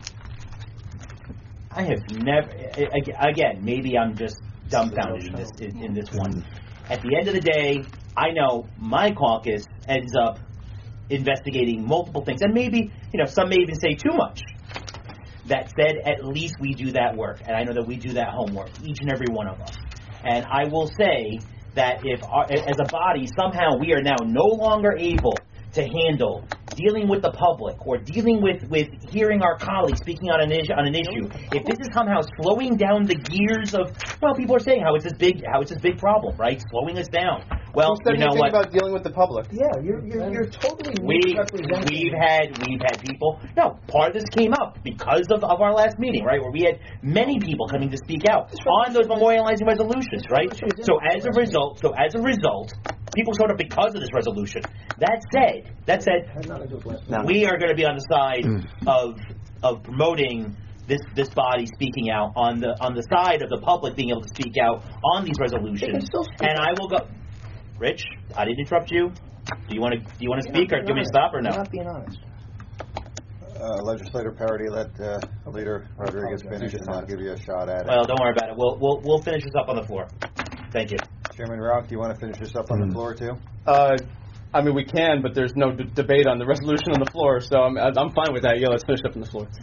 I have never, again, maybe I'm just dumbfounded in this in, in this one. At the end of the day, I know my caucus ends up investigating multiple things, and maybe, you know, some may even say too much. That said, at least we do that work, and I know that we do that homework, each and every one of us. And I will say that if, our, as a body, somehow we are now no longer able to handle dealing with the public or dealing with, with hearing our colleagues speaking on an issue, on an issue, if this is somehow slowing down the gears of, well, people are saying how it's this big, how it's this big problem, right? Slowing us down. Well, Who said you know anything what? about dealing with the public? Yeah, you're you're, you're totally We, misrepresenting. we've had we've had people. No, part of this came up because of, of our last meeting, right, where we had many people coming to speak out on those memorializing resolutions, right? So as a result, so as a result, people showed up because of this resolution. That said, that said, we are going to be on the side of of promoting this this body speaking out on the on the side of the public being able to speak out on these resolutions. And I will go. Rich, I didn't interrupt you. Do you want to do you want to speak, or do you want me to stop, or no? You're not being honest. Uh, Legislator Parity, let uh, Leader Rodriguez finish, and I'll give you a shot at it. Well, don't worry about it. We'll we'll we'll finish this up on the floor. Thank you. Chairman Rauch, do you want to finish this up on the floor too? Uh, I mean, we can, but there's no d- debate on the resolution on the floor, so I'm I'm fine with that. Yeah, let's finish it up on the floor.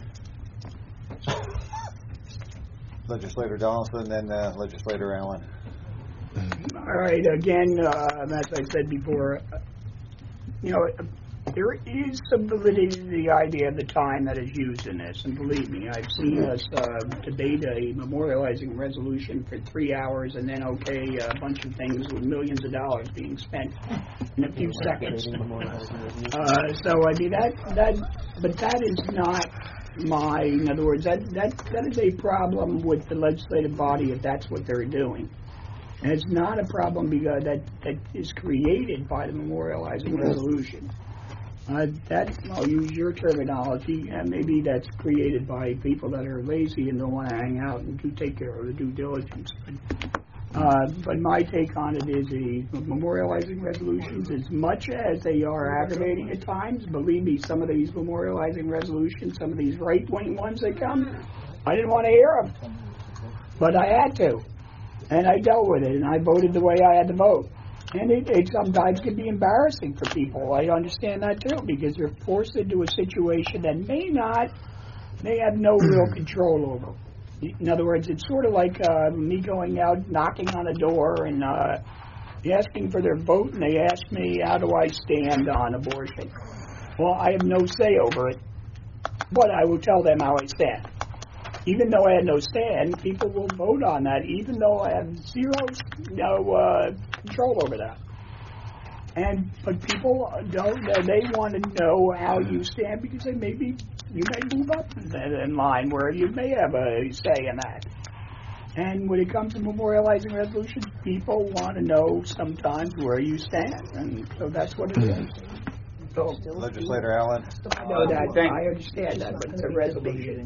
Legislator Donaldson, then uh, Legislator Allen. All right, again, uh, as I said before, uh, you know, there is some validity to the idea of the time that is used in this, and believe me, I've seen us uh, debate a memorializing resolution for three hours and then okay a bunch of things with millions of dollars being spent in a few seconds. Uh, so I mean that that, but that is not my. In other words, that that that is a problem with the legislative body if that's what they're doing. And it's not a problem because that, that is created by the memorializing resolution. Uh, that, I'll use your terminology, and maybe that's created by people that are lazy and don't want to hang out and do take care of the due diligence. Uh, but my take on it is the memorializing resolutions, as much as they are aggravating at times, believe me, some of these memorializing resolutions, some of these right-wing ones that come, I didn't want to hear them, but I had to. And I dealt with it, and I voted the way I had to vote. And it, it sometimes can be embarrassing for people. I understand that too, because they're forced into a situation that may not, they have no real control over. In other words, it's sort of like uh, me going out, knocking on a door, and uh, asking for their vote, and they ask me, how do I stand on abortion? Well, I have no say over it, but I will tell them how I stand. Even though I had no stand, people will vote on that, even though I have zero no, uh, control over that. And but people don't. They want to know how you stand because they maybe you may move up in line where you may have a say in that. And when it comes to memorializing resolutions, people want to know sometimes where you stand, and so that's what it is. So, Legislator Allen. I know that. I understand that, but it's a resolution.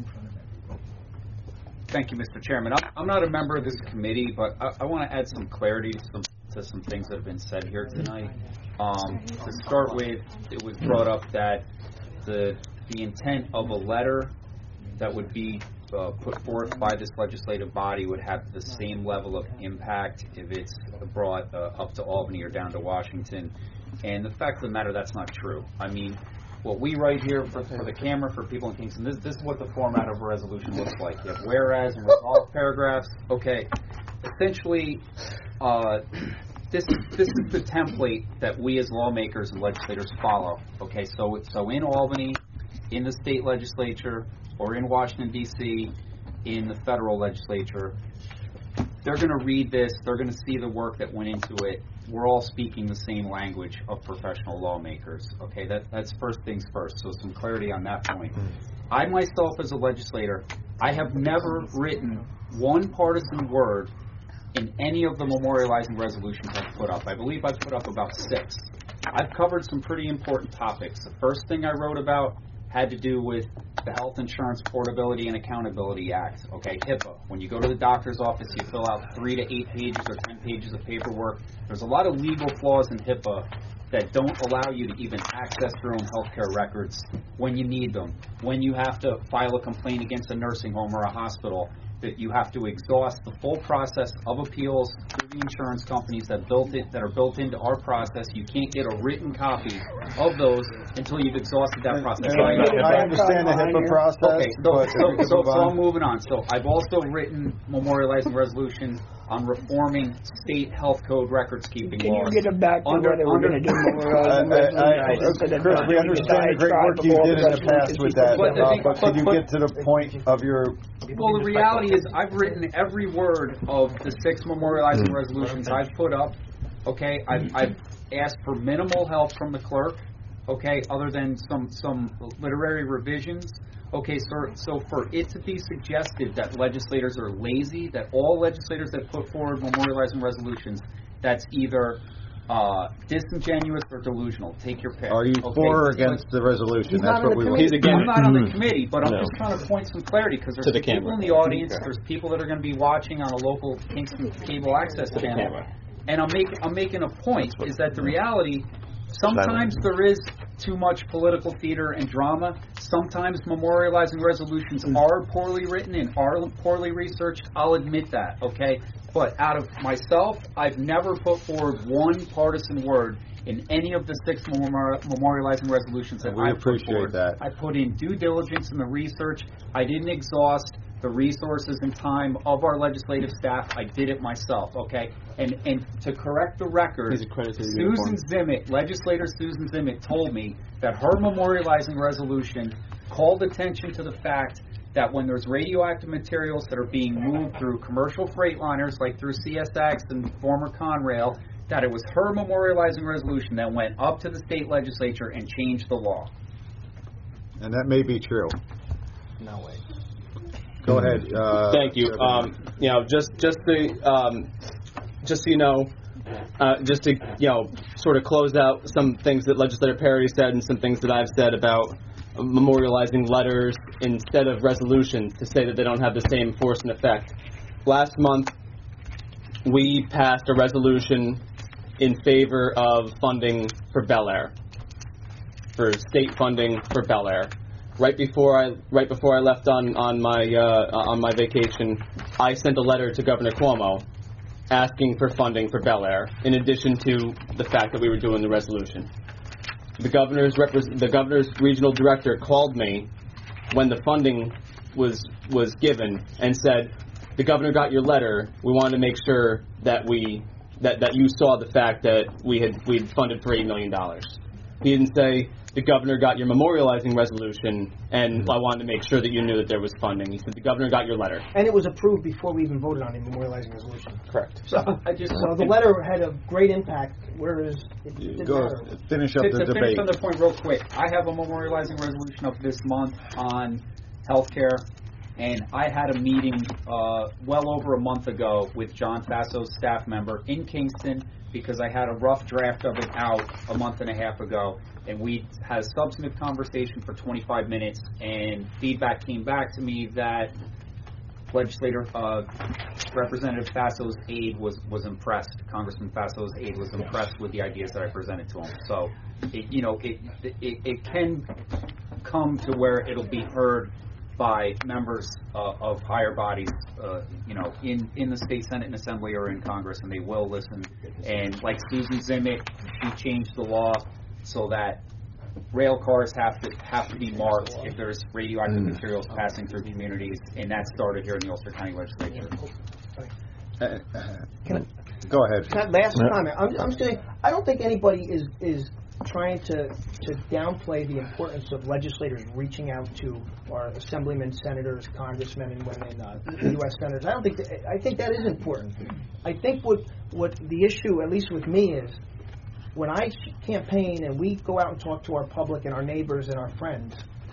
Thank you, Mister Chairman. I'm, I'm not a member of this committee, but I, I want to add some clarity to some, to some things that have been said here tonight. Um, to start with, it was brought up that the the intent of a letter that would be uh, put forth by this legislative body would have the same level of impact if it's brought uh, up to Albany or down to Washington. And the fact of the matter, that's not true. I mean, what we write here for, for the camera, for people in Kingston, this, this is what the format of a resolution looks like. You have whereas and resolve paragraphs. Okay, essentially, uh, this is this is the template that we as lawmakers and legislators follow. Okay, so so in Albany, in the state legislature, or in Washington D C, in the federal legislature, they're going to read this. They're going to see the work that went into it. We're all speaking the same language of professional lawmakers. Okay, that, that's first things first. So some clarity on that point. I myself, as a legislator, I have never written one partisan word in any of the memorializing resolutions I've put up. I believe I've put up about six. I've covered some pretty important topics. The first thing I wrote about had to do with the Health Insurance Portability and Accountability Act, okay, HIPAA. When you go to the doctor's office, you fill out three to eight pages or ten pages of paperwork. There's a lot of legal flaws in HIPAA that don't allow you to even access your own health care records when you need them. When you have to file a complaint against a nursing home or a hospital, that you have to exhaust the full process of appeals through the insurance companies that built it, that are built into our process. You can't get a written copy of those until you've exhausted that process. I, I understand the HIPAA process. Okay, so, but so, so, so on. I'm moving on. So I've also written memorializing resolutions on reforming state health code records keeping Can you laws. get it back to Under- whether we're under- going to do memorializing I- I- resolutions? I- Chris, we understand the great work you did in the past with that, But the uh, thing- but could you but- get to the point of your... Well, the reality is, I've written every word of the six memorializing resolutions I've put up. Okay, I've, I've asked for minimal help from the clerk. Okay, other than some some literary revisions. Okay, so so for it to be suggested that legislators are lazy, that all legislators that put forward memorializing resolutions, that's either uh, disingenuous or delusional. Take your pick. Are you okay? for or But- against the resolution? He's That's not on what the we want. He's against. I'm not on the Mhm. committee, but I'm No. just trying to point some clarity because there's To the people camera. in the audience. Okay. There's people that are going to be watching on a local Kingston cable access To the channel, camera. and I'm making I'm making a point is that the reality. Sometimes there is too much political theater and drama. Sometimes memorializing resolutions are poorly written and are poorly researched. I'll admit that, okay? But out of myself, I've never put forward one partisan word in any of the six memori- memorializing resolutions that And we I put appreciate forward. that. I put in due diligence in the research. I didn't exhaust the resources and time of our legislative staff. I did it myself, okay? And and to correct the record, He's accredited to the Susan uniform. Zimmett, legislator Susan Zimmett, told me that her memorializing resolution called attention to the fact that when there's radioactive materials that are being moved through commercial freight liners, like through C S X and former Conrail, that it was her memorializing resolution that went up to the state legislature and changed the law. And that may be true. No way. Go ahead. Uh, Thank you. Um, you know, just just to um, just so you know, uh, just to you know, sort of close out some things that Legislator Perry said and some things that I've said about memorializing letters instead of resolutions to say that they don't have the same force and effect. Last month, we passed a resolution in favor of funding for Bel Air, for state funding for Bel Air. Right before I right before I left on on my uh, on my vacation, I sent a letter to Governor Cuomo asking for funding for Bel Air, in addition to the fact that we were doing the resolution. The governor's repre- the governor's regional director called me when the funding was was given and said, "The governor got your letter. We wanted to make sure that we that, that you saw the fact that we had we had funded for eight million dollars." He didn't say, "The governor got your memorializing resolution, and I wanted to make sure that you knew that there was funding." He said, "The governor got your letter." And it was approved before we even voted on a memorializing resolution. Correct. So, I just so the letter had a great impact, whereas it didn't Go matter. finish up to, the to finish debate. on the point real quick, I have a memorializing resolution up this month on healthcare, and I had a meeting uh, well over a month ago with John Fasso's staff member in Kingston because I had a rough draft of it out a month and a half ago, and we had a substantive conversation for twenty-five minutes, and feedback came back to me that Legislator uh, Representative Fasso's aide was, was impressed. Congressman Fasso's aide was impressed with the ideas that I presented to him. So, it, you know, it, it it can come to where it'll be heard by members uh, of higher bodies, uh, you know, in, in the state Senate and Assembly or in Congress, and they will listen. And like Susan Zimmett, she changed the law so that rail cars have to have to be marked if there's radioactive materials passing through communities, and that started here in the Ulster County Legislature. Uh, Can I, Go ahead. That last comment, I'm, I'm saying, I don't think anybody is is trying to to downplay the importance of legislators reaching out to our assemblymen, senators, congressmen, and women, uh, U S senators. I don't think that, I think that is important. I think what what the issue, at least with me, is when I campaign and we go out and talk to our public and our neighbors and our friends,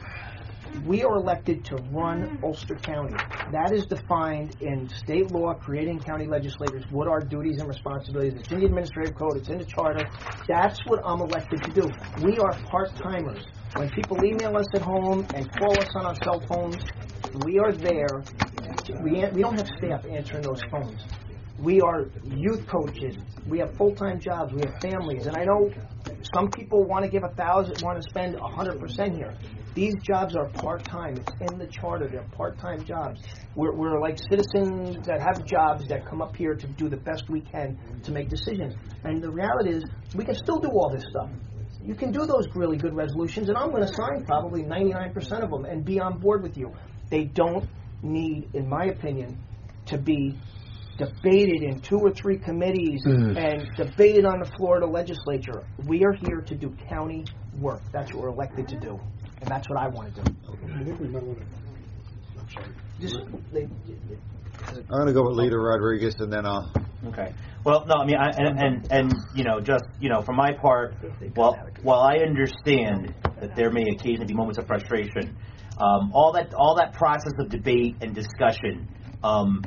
we are elected to run Ulster County. That is defined in state law, creating county legislators, what our duties and responsibilities. It's in the administrative code, it's in the charter. That's what I'm elected to do. We are part-timers. When people email us at home and call us on our cell phones, we are there. We, we don't have staff answering those phones. We are youth coaches. We have full-time jobs. We have families. And I know some people want to give a thousand, want to spend a hundred percent here. These jobs are part-time. It's in the charter. They're part-time jobs. We're, we're like citizens that have jobs that come up here to do the best we can to make decisions. And the reality is, we can still do all this stuff. You can do those really good resolutions, and I'm going to sign probably ninety-nine percent of them and be on board with you. They don't need, in my opinion, to be debated in two or three committees Mm. and debated on the floor of the legislature. We are here to do county work. That's what we're elected to do, and that's what I want to do. I think we might want to, I'm sorry. Just, they, I'm going to go with Lita Rodriguez, and then I'll... Okay. Well, no, I mean, I, and, and, and, you know, just, you know, for my part, well, while I understand that there may occasionally be moments of frustration, um, all that, all that process of debate and discussion, um,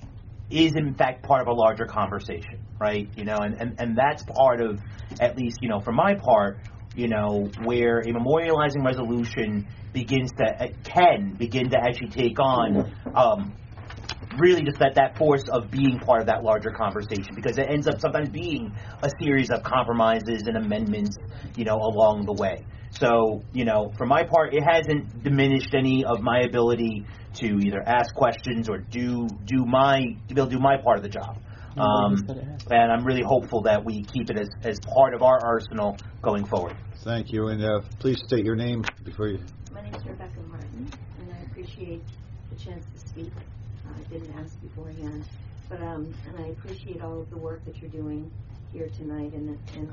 is in fact part of a larger conversation, right? You know, and, and, and that's part of, at least, you know, for my part, you know, where a memorializing resolution begins to, uh, can begin to actually take on, um, really just that, that force of being part of that larger conversation, because it ends up sometimes being a series of compromises and amendments, you know, along the way. So, you know, for my part, it hasn't diminished any of my ability to either ask questions or do do my to be able to do my part of the job. Um, and I'm really hopeful that we keep it as, as part of our arsenal going forward. Thank you, and uh, please state your name before you... My name is Rebecca Martin, and I appreciate the chance to speak. Uh, I didn't ask beforehand, but um, and I appreciate all of the work that you're doing here tonight and, and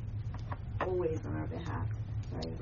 always on our behalf, right,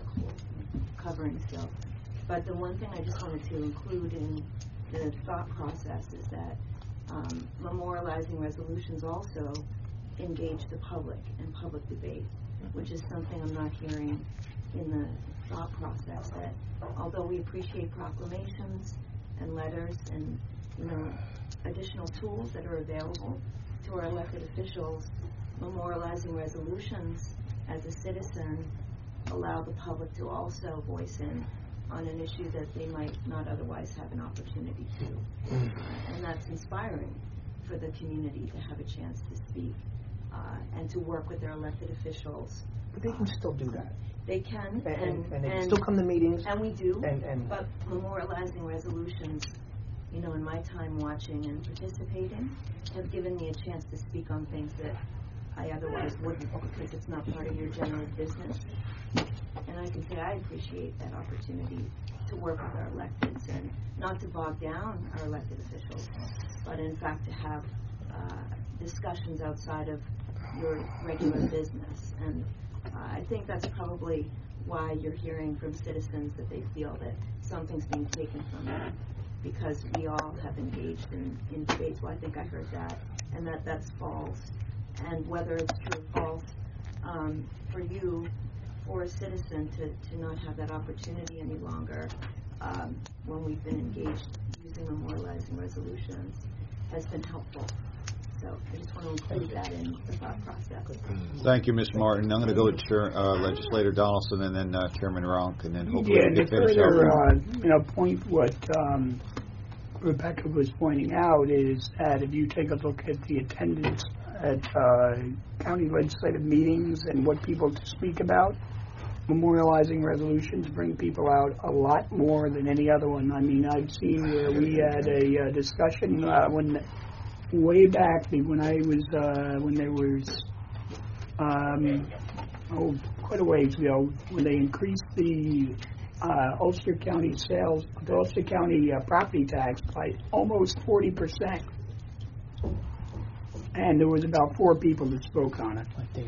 covering still. But the one thing I just wanted to include in the thought process is that um, memorializing resolutions also engage the public and public debate, which is something I'm not hearing in the thought process, that although we appreciate proclamations and letters and, you know, additional tools that are available to our elected officials, memorializing resolutions as a citizen allow the public to also voice in on an issue that they might not otherwise have an opportunity to. Uh, and that's inspiring for the community to have a chance to speak uh, and to work with their elected officials. but they can still do that. They can, And, and, and they can still come to meetings. and we do, And, and but memorializing resolutions, you know, in my time watching and participating, have given me a chance to speak on things that I otherwise wouldn't, because it's not part of your general business. And I can say I appreciate that opportunity to work with our electeds and not to bog down our elected officials, but in fact to have uh, discussions outside of your regular business. And uh, I think that's probably why you're hearing from citizens that they feel that something's being taken from them, because we all have engaged in, in debates. Well, I think I heard that, and that that's false. And whether it's true or false, um, for you, for a citizen to, to not have that opportunity any longer, um, when we've been engaged using memorializing resolutions, has been helpful. So I just want to include that in the thought process. Thank you, Miz Martin. I'm going to go with Chair, uh, Legislator Donaldson and then uh, Chairman Ronk, and then hopefully Yeah, we to can finish further, up. uh, you know, point what um, Rebecca was pointing out is that if you take a look at the attendance at uh, county legislative meetings and what people to speak about, memorializing resolutions bring people out a lot more than any other one. I mean, I've seen where we had a uh, discussion uh, when way back when I was uh, when there was um, oh quite a ways ago when they increased the uh, Ulster County sales, the Ulster County uh, property tax by almost forty percent, and there was about four people that spoke on it.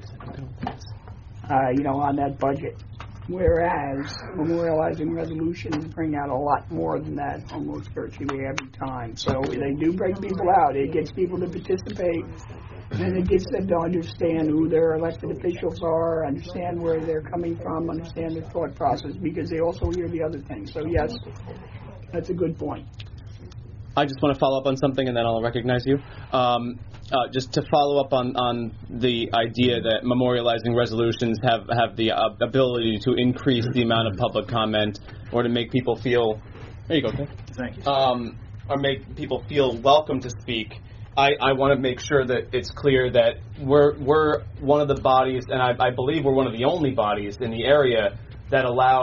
Uh, you know, on that budget. Whereas memorializing resolutions bring out a lot more than that almost virtually every time. So they do bring people out. It gets people to participate, and it gets them to understand who their elected officials are, understand where they're coming from, understand their thought process, because they also hear the other things. So yes, that's a good point. I just want to follow up on something, and then I'll recognize you. Um, uh, just to follow up on, on the idea that memorializing resolutions have, have the uh, ability to increase the amount of public comment, or to make people feel, there you go, okay. Thank you. Um, or make people feel welcome to speak. I, I want to make sure that it's clear that we're we're one of the bodies, and I, I believe we're one of the only bodies in the area that allows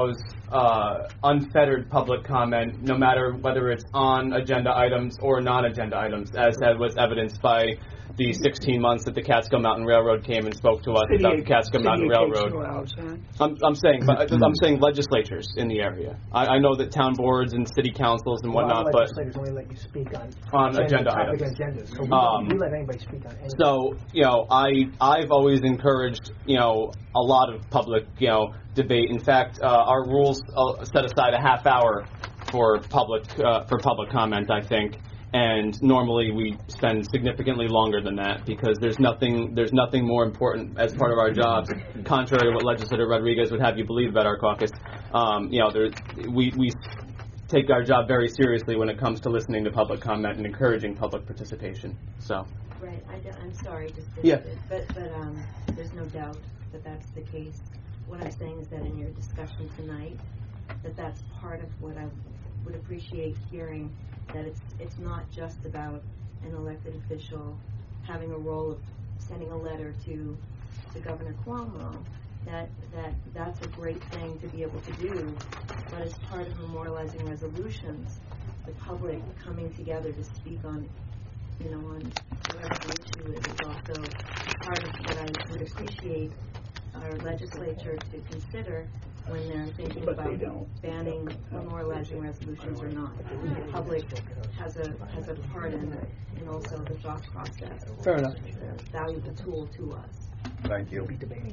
uh, unfettered public comment, no matter whether it's on agenda items or non-agenda items, as that was evidenced by the sixteen months that the Catskill Mountain Railroad came and spoke to us City about of- the Catskill City Mountain of Railroad. Catskill outside. I'm, I'm saying, but I'm saying legislatures in the area. I, I know that town boards and city councils and A lot of whatnot, but legislators only let you speak on on agenda topic items. agendas. So we, Um, don't, we let anybody speak on anything. So, you know, I, I've always encouraged, you know, a lot of public, you know, debate. In fact, uh, our rules uh, set aside a half hour for public, uh, for public comment, I think. And normally we spend significantly longer than that because there's nothing, there's nothing more important as part of our jobs, contrary to what Legislator Rodriguez would have you believe about our caucus. Um, you know, there, we, we take our job very seriously when it comes to listening to public comment and encouraging public participation. So. Right, I, am sorry, just to Yeah. but, but um, there's no doubt that that's the case. What I'm saying is that in your discussion tonight, that that's part of what I would appreciate hearing, that it's it's not just about an elected official having a role of sending a letter to to Governor Cuomo. That that that's a great thing to be able to do, but as part of memorializing resolutions, the public coming together to speak on, you know, on whatever the issue is, is also part of what I would appreciate our legislature to consider when they're thinking But they about don't. banning memorializing resolutions or not. The public has a has a part in in also the thought process. Fair enough. It's a valuable tool to us. Thank you.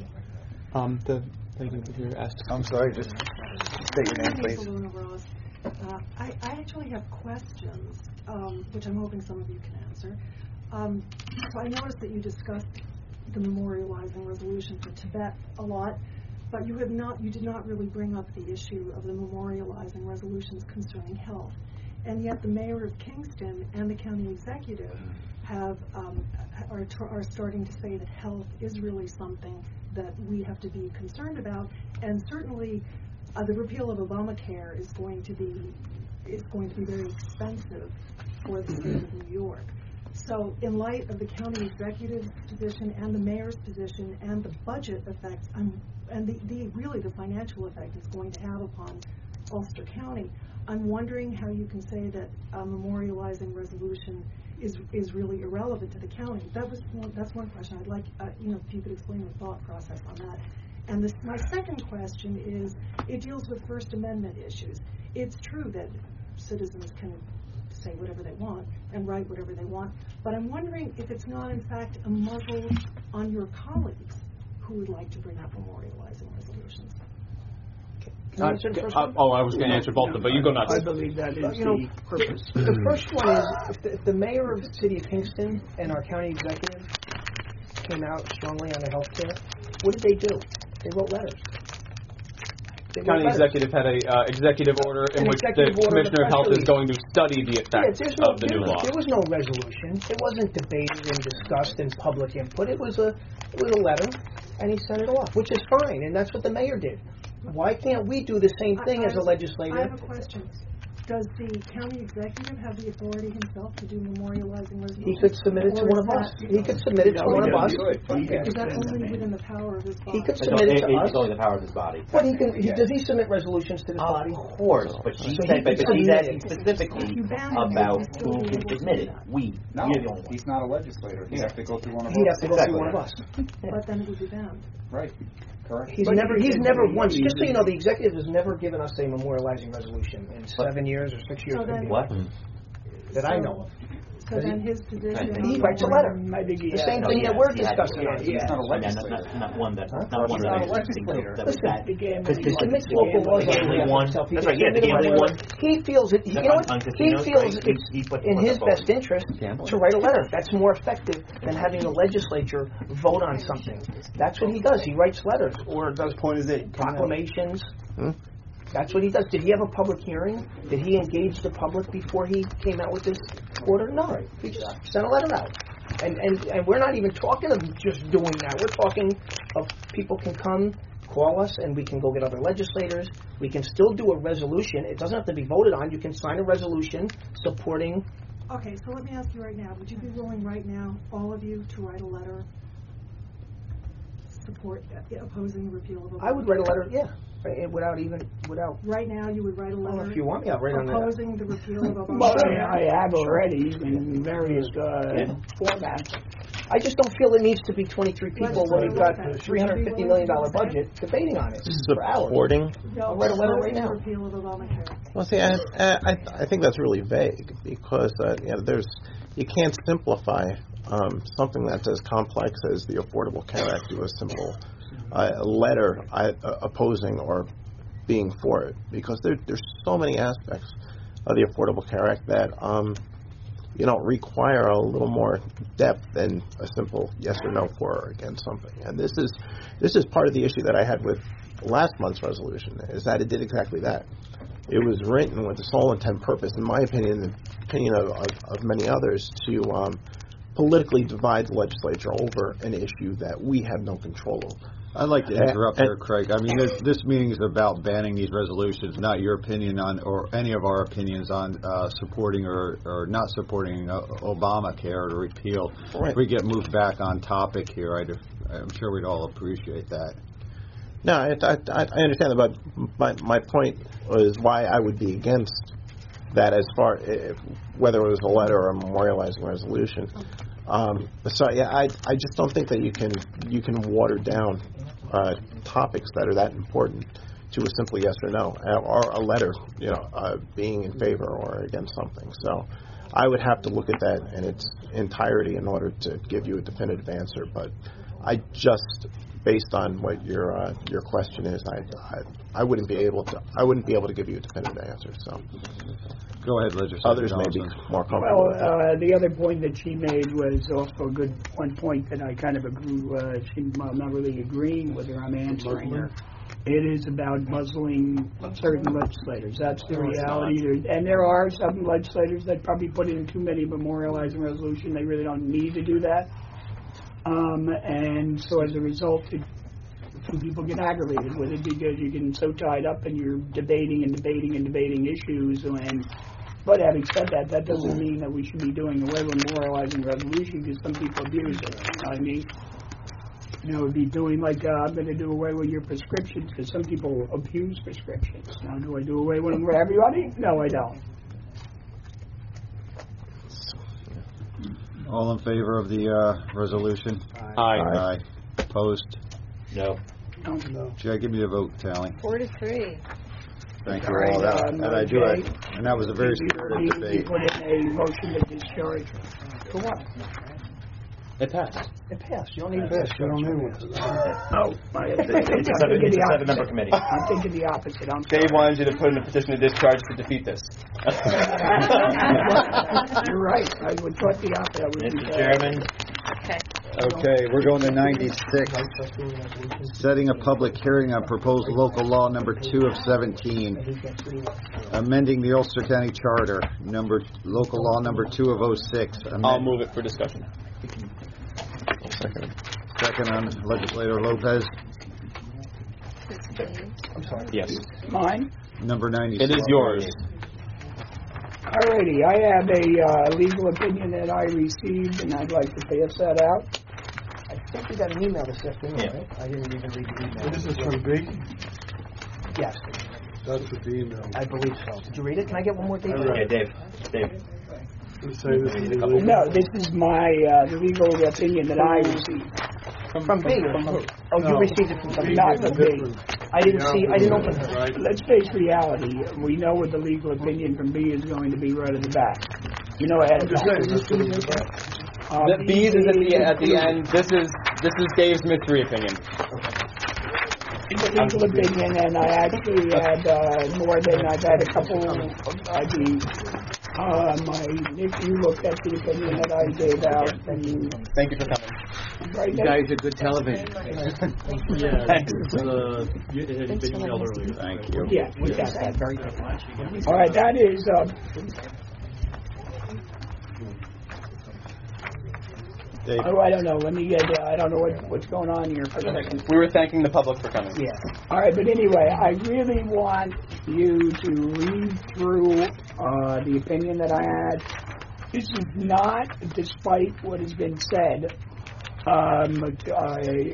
Um, the lady over here asked. I'm sorry, just state your name, please. Luna Ross. Uh, I, I actually have questions, um, which I'm hoping some of you can answer. Um, so I noticed that you discussed the memorializing resolution for Tibet a lot, but you have not, you did not really bring up the issue of the memorializing resolutions concerning health. And yet the mayor of Kingston and the county executive have um, are, tr- are starting to say that health is really something that we have to be concerned about, and certainly uh, the repeal of Obamacare is going to be is going to be very expensive for the state of New York. So in light of the county executive's position and the mayor's position and the budget effects um, and the, the really the financial effect it's going to have upon Ulster County, I'm wondering how you can say that a memorializing resolution is is really irrelevant to the county. That was one, that's one question. I'd like uh, you know if you could explain your thought process on that. And this, my second question is, it deals with First Amendment issues. It's true that citizens can say whatever they want and write whatever they want, but I'm wondering if it's not in fact a muzzle on your colleagues who would like to bring up memorializing resolutions. Can I answer the first Uh, one? oh, I was going to answer both of them, but you go nuts. I believe that is You know, the purpose. The first one is, if the, if the mayor of the city of Kingston and our county executive came out strongly on the health care, what did they do? They wrote letters. They wrote County letters. executive had a uh, executive order in An which the executive order, Commissioner of the Health press is going to study the Yeah, effects there's no, of the there, new law. there was no resolution. It wasn't debated and discussed in public input. It was a it was a letter, and he sent it off, which is fine, and that's what the mayor did. Why can't we do the same thing I- as a I- legislator? I have a question. Does the county executive have the authority himself to do memorializing resolutions? He could submit it to Or one is of us. that- He could submit it to one of us. Is that only within the power of his body? He could It's submit it to only- us. It's only the power of his body. But he can. He, does he submit resolutions to this body? Of course, but she So he said, but, could but she's submit asking it. specifically You ban him, about he's still who able can to do submit it. that. We, No, we're the only ones. he's not a legislator. He'd have to go through one of He'd us. have to go through one of us. But then it would be banned. Right. Correct. He's But never. he He's did never what he once. Just so usually you know, the executive has never given us a memorializing resolution in seven years or six years. So then- What? That I know of. So then his position. He He writes a letter. I think he The has. same No, thing he that has- we're he has- discussing. yeah, on. he He's has. not a I mean, legislator. Not, not one that, Huh? not one He's of not a the legislator. that was Listen, that. the gambling Because He submits the local laws on gambling behalf of one. himself. He That's can right. Yeah, the submit a gambling letter. one. He feels it. You That's know on- what? on He casinos, feels right? He- it's he put in forth his a best vote. interest Gambling. to write a letter. That's more effective than having the legislature vote on something. That's what he does. He writes letters or does point is it? proclamations. Hmm? That's what he does. Did he have a public hearing? Did he engage the public before he came out with this order? No. He just sent a letter out. And, and, and we're not even talking of just doing that. We're talking of people can come, call us, and we can go get other legislators. We can still do a resolution. It doesn't have to be voted on. You can sign a resolution supporting. Okay, so let me ask you right now, would you be willing right now, all of you, to write a letter support uh, opposing the repeal of Obamacare? I would write a letter, yeah. eh, without even, without, Right now, you would write a well, letter if you want me, I'll write on that. opposing the repeal of Well, Obamacare. I I have already in various uh, formats. I just don't feel it needs to be twenty-three people when we've got a three hundred fifty million dollars budget debating on it for hours. Supporting. I'll write a letter right Opposing now. the repeal of Obamacare. Well, see, I, I, I think that's really vague because uh, you know, there's you can't simplify um, something that's as complex as the Affordable Care Act to a simple uh, letter uh, opposing or being for it, because there, there's so many aspects of the Affordable Care Act that um, you know require a little more depth than a simple yes or no for or against something. And this is this is part of the issue that I had with last month's resolution, is that it did exactly that. It was written with the sole intent purpose, in my opinion, and the opinion of, of, of many others, to um, politically divide the legislature over an issue that we have no control over. I'd like to interrupt And- there, Craig. I mean, this, this meeting is about banning these resolutions, not your opinion on, or any of our opinions on uh, supporting or, or not supporting uh, Obamacare or repeal. Right. If we get moved back on topic here, I'd, I'm sure we'd all appreciate that. No, I, I, I understand that, but my, my point was why I would be against that, as far if, whether it was a letter or a memorializing resolution. Um, so yeah, I I just don't think that you can you can water down uh, topics that are that important to a simple yes or no, or a letter, you know, uh, being in favor or against something. So I would have to look at that in its entirety in order to give you a definitive answer. But I just, based on what your uh, your question is, I, I I wouldn't be able to I wouldn't be able to give you a definitive answer. So go ahead, Legislator others may be Johnson. more comfortable Well, with that. uh, the other point that she made was also a good one point that I kind of agree. Uh, she, well, I'm not really agreeing with her. I'm answering her. It is about muzzling certain legislators. That's the No, it's reality. There, and there are some legislators that probably put in too many memorializing resolutions. They really don't need to do that. Um, and so as a result, it, some people get aggravated with it because you're getting so tied up and you're debating and debating and debating issues. And but having said that, that doesn't mean that we should be doing away with memorializing resolution, because some people abuse it. You know what I mean? You know, it'd be doing like, uh, I'm going to do away with your prescriptions, because some people abuse prescriptions. Now, do I do away with them for everybody? No, I don't. All in favor of the uh, resolution? Aye. Aye. Opposed? No. No. No. Jay, give me a vote tally. Four to three. Thank you All right, all. That, uh, and I do, Jay, it, and that was a very You- spirited you- debate. You put in a motion to discharge. For what? It passed. It passed. You don't need Yes, this. you don't need one. Oh, my, It's a seven, it's a seven-member committee. I'm thinking the opposite. I'm Dave wanted you to put in a petition to discharge to defeat this. You're right. I would thought the opposite would be Mister better. Chairman, Okay. Okay, we're going to ninety-six. Setting a public hearing on proposed local law number two of seventeen, amending the Ulster County Charter, number local law number two of oh six. I'll move it for discussion. Second. Second on legislator Lopez. I'm sorry. Yes. Mine? Number ninety-six. It is yours. Alrighty, I have a uh, legal opinion that I received, and I'd like to pass that out. I think we got an email this afternoon, Yeah. right? I didn't even read the email. This is from B? Yes, That's what the email. I believe so. Did you read it? Can I get one more date? yeah, Dave, Dave. Let's say this is illegal. No, this is my uh, the legal opinion that I received. From B or from who? Oh, you No. received it from somebody. Not from B. I didn't see, I didn't open her. Right. Let's face reality. We know what the legal opinion from B is going to be right at the back. You know, I had I'm just saying, that's what it's about. uh, The B's is at the at the end. This is this is Dave's mystery opinion. legal opinion, and I actually had uh, more than I've had a couple. I mean, uh, my nephew looked at the opinion that I gave out, and Thank you for coming. right You there. guys are good television. Yeah, Thanks. uh, you it had been emailed earlier. Thank you. Yeah, we got that. Very good. All right, that is. Uh, Dave. oh, I don't know. Let me get. Uh, I don't know what, what's going on here for a second. We were thanking the public for coming. Yeah. All right, but anyway, I really want you to read through uh, the opinion that I had. This is not, despite what has been said, um, uh,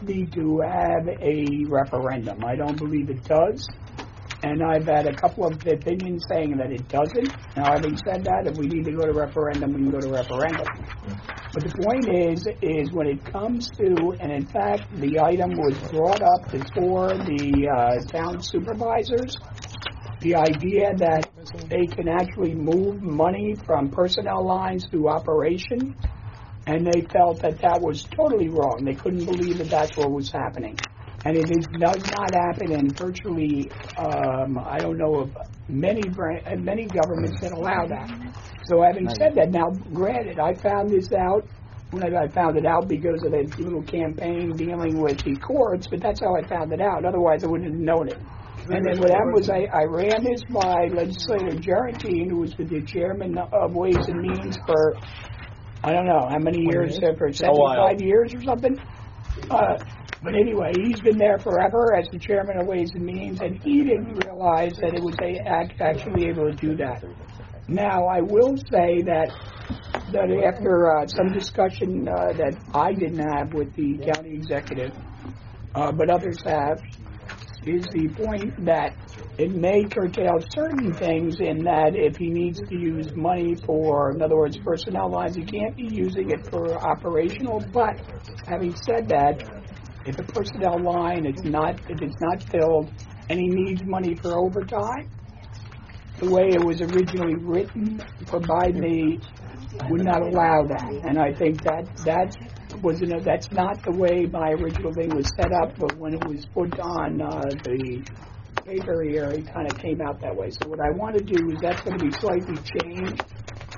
need to have a referendum. I don't believe it does. And I've had a couple of opinions saying that it doesn't. Now, having said that, if we need to go to referendum, we can go to referendum. But the point is, is when it comes to, and in fact, the item was brought up before the uh, town supervisors, the idea that they can actually move money from personnel lines to operation, and they felt that that was totally wrong. They couldn't believe that that's what was happening. And it is, does not happen in virtually, um, I don't know of many bran- many governments that allow that. So having said that, now granted, I found this out, when I found it out because of a little campaign dealing with the courts, but that's how I found it out. Otherwise, I wouldn't have known it. And then what happened was I, I ran this by Legislator Gerantine, who was the chairman of Ways and Means for, I don't know, how many years, uh, for seventy-five years or something? Uh, But anyway, he's been there forever as the chairman of Ways and Means, and he didn't realize that it was a, act, actually able to do that. Now, I will say that that after uh, some discussion uh, that I didn't have with the county executive, uh, but others have, is the point that it may curtail certain things in that if he needs to use money for, in other words, personnel lines, he can't be using it for operational. But having said that, if a personnel line is not, if it's not filled and he needs money for overtime, the way it was originally written for Biden would not allow that. And I think that that was, you know, that's not the way my original thing was set up, but when it was put on uh, the paper here, it kind of came out that way. So what I want to do is that's going to be slightly changed.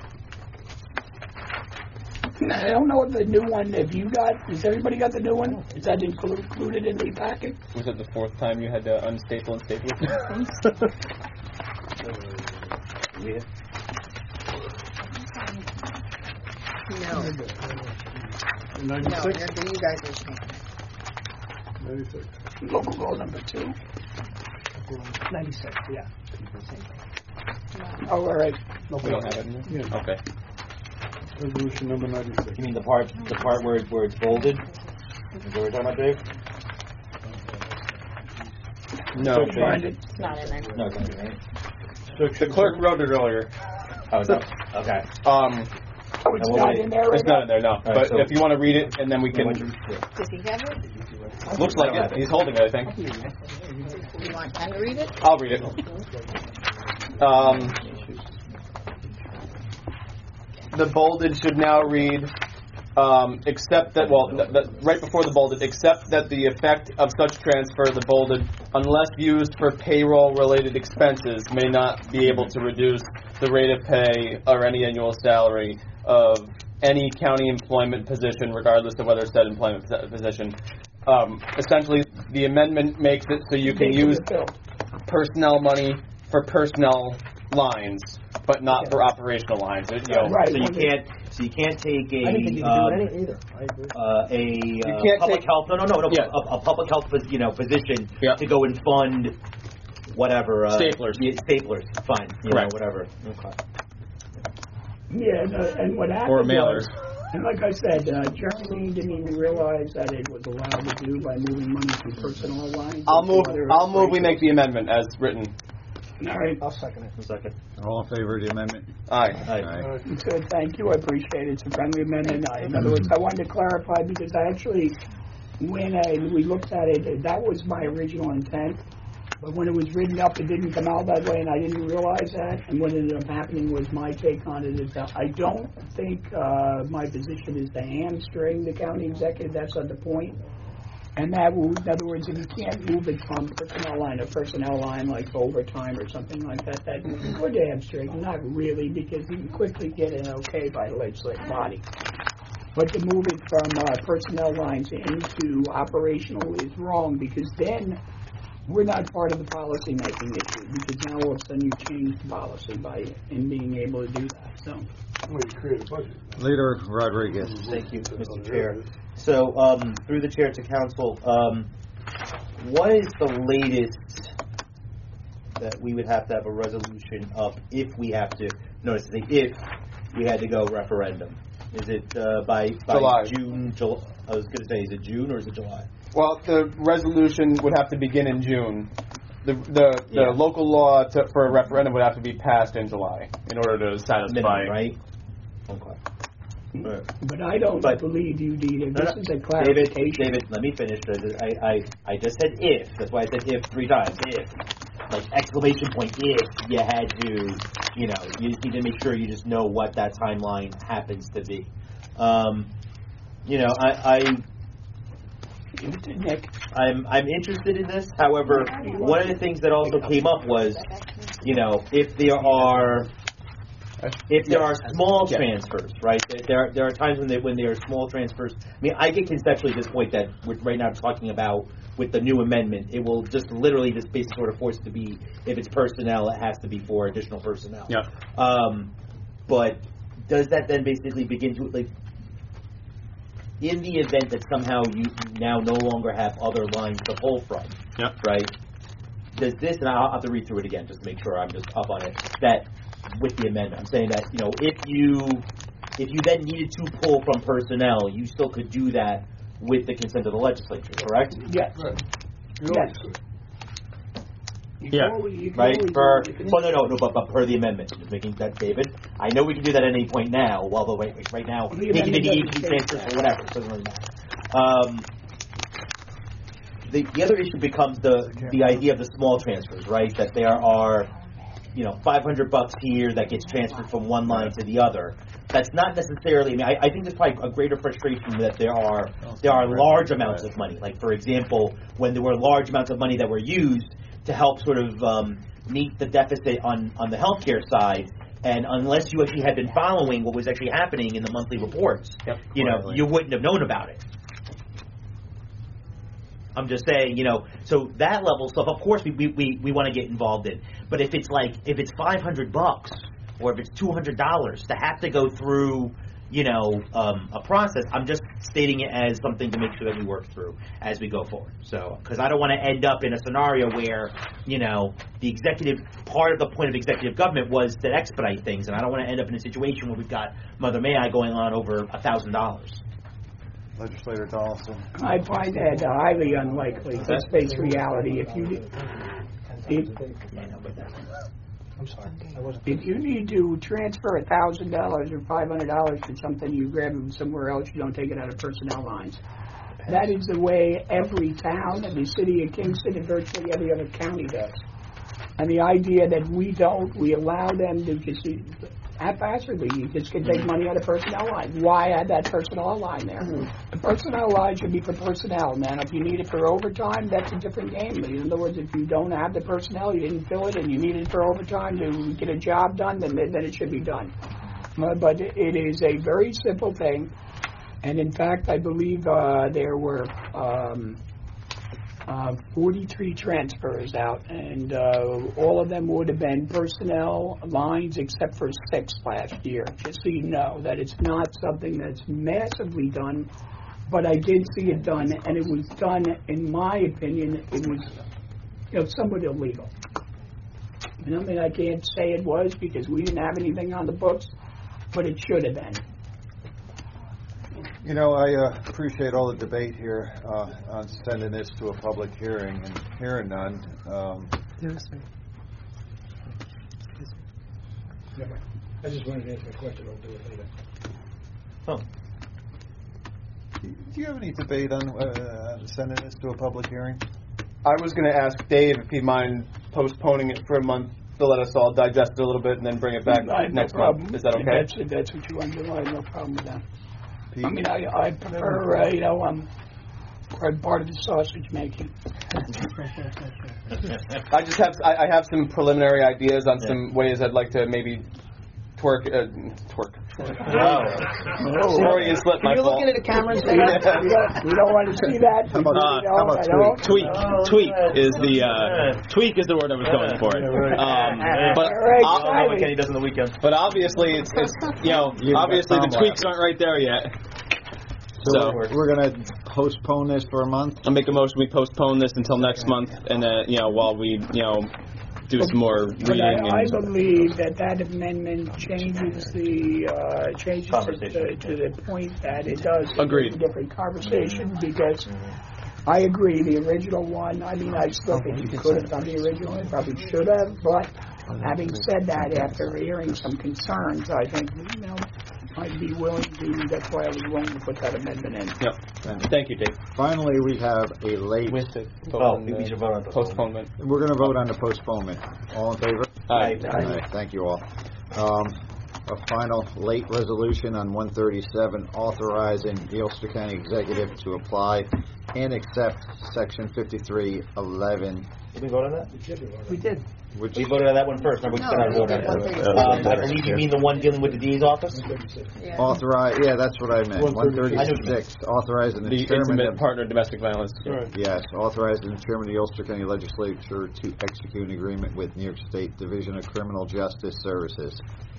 I don't know if the new one, if you got, has everybody got the new one? Is that inclu- included in the packet? Was it the fourth time you had to unstaple and staple? Yeah. No. No, ninety-six? you're- you guys are changing. ninety-six. Local law number two. ninety-six, yeah. Oh, all right. We don't have it in there? Yeah. Okay. Resolution number ninety-six. You mean the part, the part where, where it's bolded? Is that what we're talking about, Dave? No. Find it. It's not in there. No, it's not, right? The clerk wrote it earlier. Oh, no. Okay. Um, Oh, it's not in there right It's not in there, no. right, But so- if you want to read it, and then we can. Does he have it? Looks like it. He's holding it, I think. You want Ken to read it? I'll read it. Um, the bolded should now read, um, except that, well, th- th- right before the bolded, except that the effect of such transfer, the bolded, unless used for payroll-related expenses, may not be able to reduce the rate of pay or any annual salary of any county employment position, regardless of whether said employment posi- position. Um, essentially, the amendment makes it so you can use personnel money for personnel lines, but not for operational lines. You know, Right. So you can't, so you can't take a, I didn't think you could um, do it either. I agree. uh, a uh, can't public take- health, no, no, no, no, Yeah. a, a public health, pos- you know, position Yeah. to go and fund whatever. Uh, Staplers. Yeah, staplers, fine, you Correct. know, whatever. Okay. Yeah, and, uh, and what happened Or a mailer. was, and like I said, uh, Germany didn't even realize that it was allowed to do by moving money from personal lines. I'll into move. other I'll move. We operations. make the amendment as written. All right. I'll second it. Second. All in favor of the amendment? Aye. Aye. So thank you, I appreciate it. It's a friendly amendment. I- In other words, I wanted to clarify because I actually, when I, we looked at it, that was my original intent. But when it was written up, it didn't come out that way, and I didn't realize that. And what ended up happening was my take on it is that I don't think uh, my position is to hamstring the county executive. That's not the point. And that, will, in other words, if you can't move it from personnel line to personnel line, like overtime or something like that, that could hamstring. Not really, because you can quickly get an okay by the legislative body. But to move it from uh, personnel lines into operational is wrong, because then we're not part of the policy-making issue, because now all of a sudden you change the policy by in being able to do that. So, Well, you create a budget. Leader Rodriguez. Thank you, Mister Chair. So, um, through the chair to council, um, what is the latest that we would have to have a resolution up if we have to, notice, the if we had to go referendum? Is it uh, by, by July. June, July? I was going to say, is it June or is it July? Well, the resolution would have to begin in June. The the, the Yeah. local law to, for a referendum would have to be passed in July in order to satisfy. Minimum, right? Okay. But I don't But- believe you need it. No, This no. is a David, clarification. David, let me finish. I, I, I just said if. That's why I said if three times. If. Like exclamation point, if you had to, you know, you just need to make sure you just know what that timeline happens to be. Um, you know, I, I Give it to Nick. I'm I'm interested in this. However, one of the things that also came up was, you know, if there are if there are small transfers, right? There there are times when they when there are small transfers. I mean, I get conceptually this point that we're right now talking about with the new amendment. It will just literally just basically sort of force it to be if it's personnel, it has to be for additional personnel. Yeah. Um, but does that then basically begin to like? In the event that somehow you now no longer have other lines to pull from, Yep. right? Does this, and I'll have to read through it again just to make sure I'm just up on it, that with the amendment, I'm saying that, you know, if you if you then needed to pull from personnel, you still could do that with the consent of the legislature, correct? Yes. Right. Yes. You can Yeah. always- you can Right? always- For, you can- well, no, no, no, but, but per the amendment. Just making that, David. I know we can do that at any point now, well, but right, right now, The making amendment it doesn't agency say transfers that. or whatever, it doesn't really matter. Um, the, the other issue becomes the, the idea of the small transfers, right? That there are, you know, five hundred bucks here that gets transferred from one line to the other. That's not necessarily, I mean, I, I think there's probably a greater frustration that there are, there are large amounts of money. Like, for example, when there were large amounts of money that were used to help sort of um, meet the deficit on, on the healthcare side, and unless you actually had been following what was actually happening in the monthly reports, Yep. you know, you wouldn't have known about it. I'm just saying, you know, so that level stuff, of course, we we, we, we want to get involved in. But if it's like, if it's five hundred bucks, or if it's two hundred dollars, to have to go through, you know, um, a process, I'm just stating it as something to make sure that we work through as we go forward. So, because I don't want to end up in a scenario where, you know, the executive, part of the point of executive government was to expedite things, and I don't want to end up in a situation where we've got Mother May I going on over a thousand dollars. Legislator Donaldson. I find that highly unlikely. Let's face reality. If you if, I'm sorry. I wasn't. if you need to transfer a thousand dollars or five hundred dollars for something, you grab it from somewhere else. You don't take it out of personnel lines. That is the way every town and the city of Kingston and virtually every other county does. And the idea that we don't, we allow them to just haphazardly, you just can take money out of personnel line. Why add that personnel line there? The personnel line should be for personnel, man. If you need it for overtime, that's a different game. In other words, if you don't have the personnel, you didn't fill it, and you need it for overtime to get a job done, then then it should be done. But, but it is a very simple thing. And in fact, I believe uh, there were um, uh, forty-three transfers out, and uh, all of them would have been personnel lines except for six last year. Just so you know that it's not something that's massively done, but I did see it done, and it was done, in my opinion, it was, you know, somewhat illegal. And I mean, I can't say it was because we didn't have anything on the books, but it should have been. You know, I uh, appreciate all the debate here uh, on sending this to a public hearing, and hearing none. Um, I just wanted to answer a question. I'll do it later. Oh. do you have any debate on uh, sending this to a public hearing? I was going to ask Dave if he'd mind postponing it for a month to let us all digest it a little bit and then bring it back I have no next problem. month. Is that If okay? That's, if that's what you want to do. I have no problem with that. Pete? I mean, I, I prefer, uh, you know, I'm I'm part of the sausage making. I just have I, I have some preliminary ideas on some ways I'd like to maybe twerk uh, twerk. Wow. Freudian slip, my You're fault. looking at the cameras we, don't, we, don't, we don't want to see that. How about, Uh, how about I don't. tweak? Tweak, tweak is the uh, tweak is the word I was going for. Um, but Very I don't know what exciting. Kenny does on the weekend. but obviously it's, it's you know You've got obviously the Tom tweaks aren't right there yet. So, So we're going to postpone this for a month? I'll make a motion. We postpone this until next month, and uh, you know while we you know do some more But reading. I, I And, believe that that amendment changes the uh, changes it to, Conversation. to the point that it does Agreed. a different conversation because I agree, the original one, I mean, I still think you could have done the original, you probably should have, but having said that, after hearing some concerns, I think, you know, I'd be willing to, that's why I was willing to put that amendment in. Yep. Thank you, Dave. Finally, we have a late... Oh, we should vote on the postponement. We're going to vote on the postponement. All in favor? Aye. Aye. Thank you all. Um, a final late resolution on one thirty-seven authorizing the Ulster County Executive to apply and accept Section fifty-three eleven. Did we vote on that? We did. Which We voted on that one first. Remember, we said I voted on it. Um, I believe you mean the one dealing with the D A's office? Yeah. authorize, yeah, that's what I meant. one thirty-six, authorizing the The chairman intimate of... partner domestic violence. Yes, authorizing the chairman of the Ulster County Legislature to execute an agreement with New York State Division of Criminal Justice Services.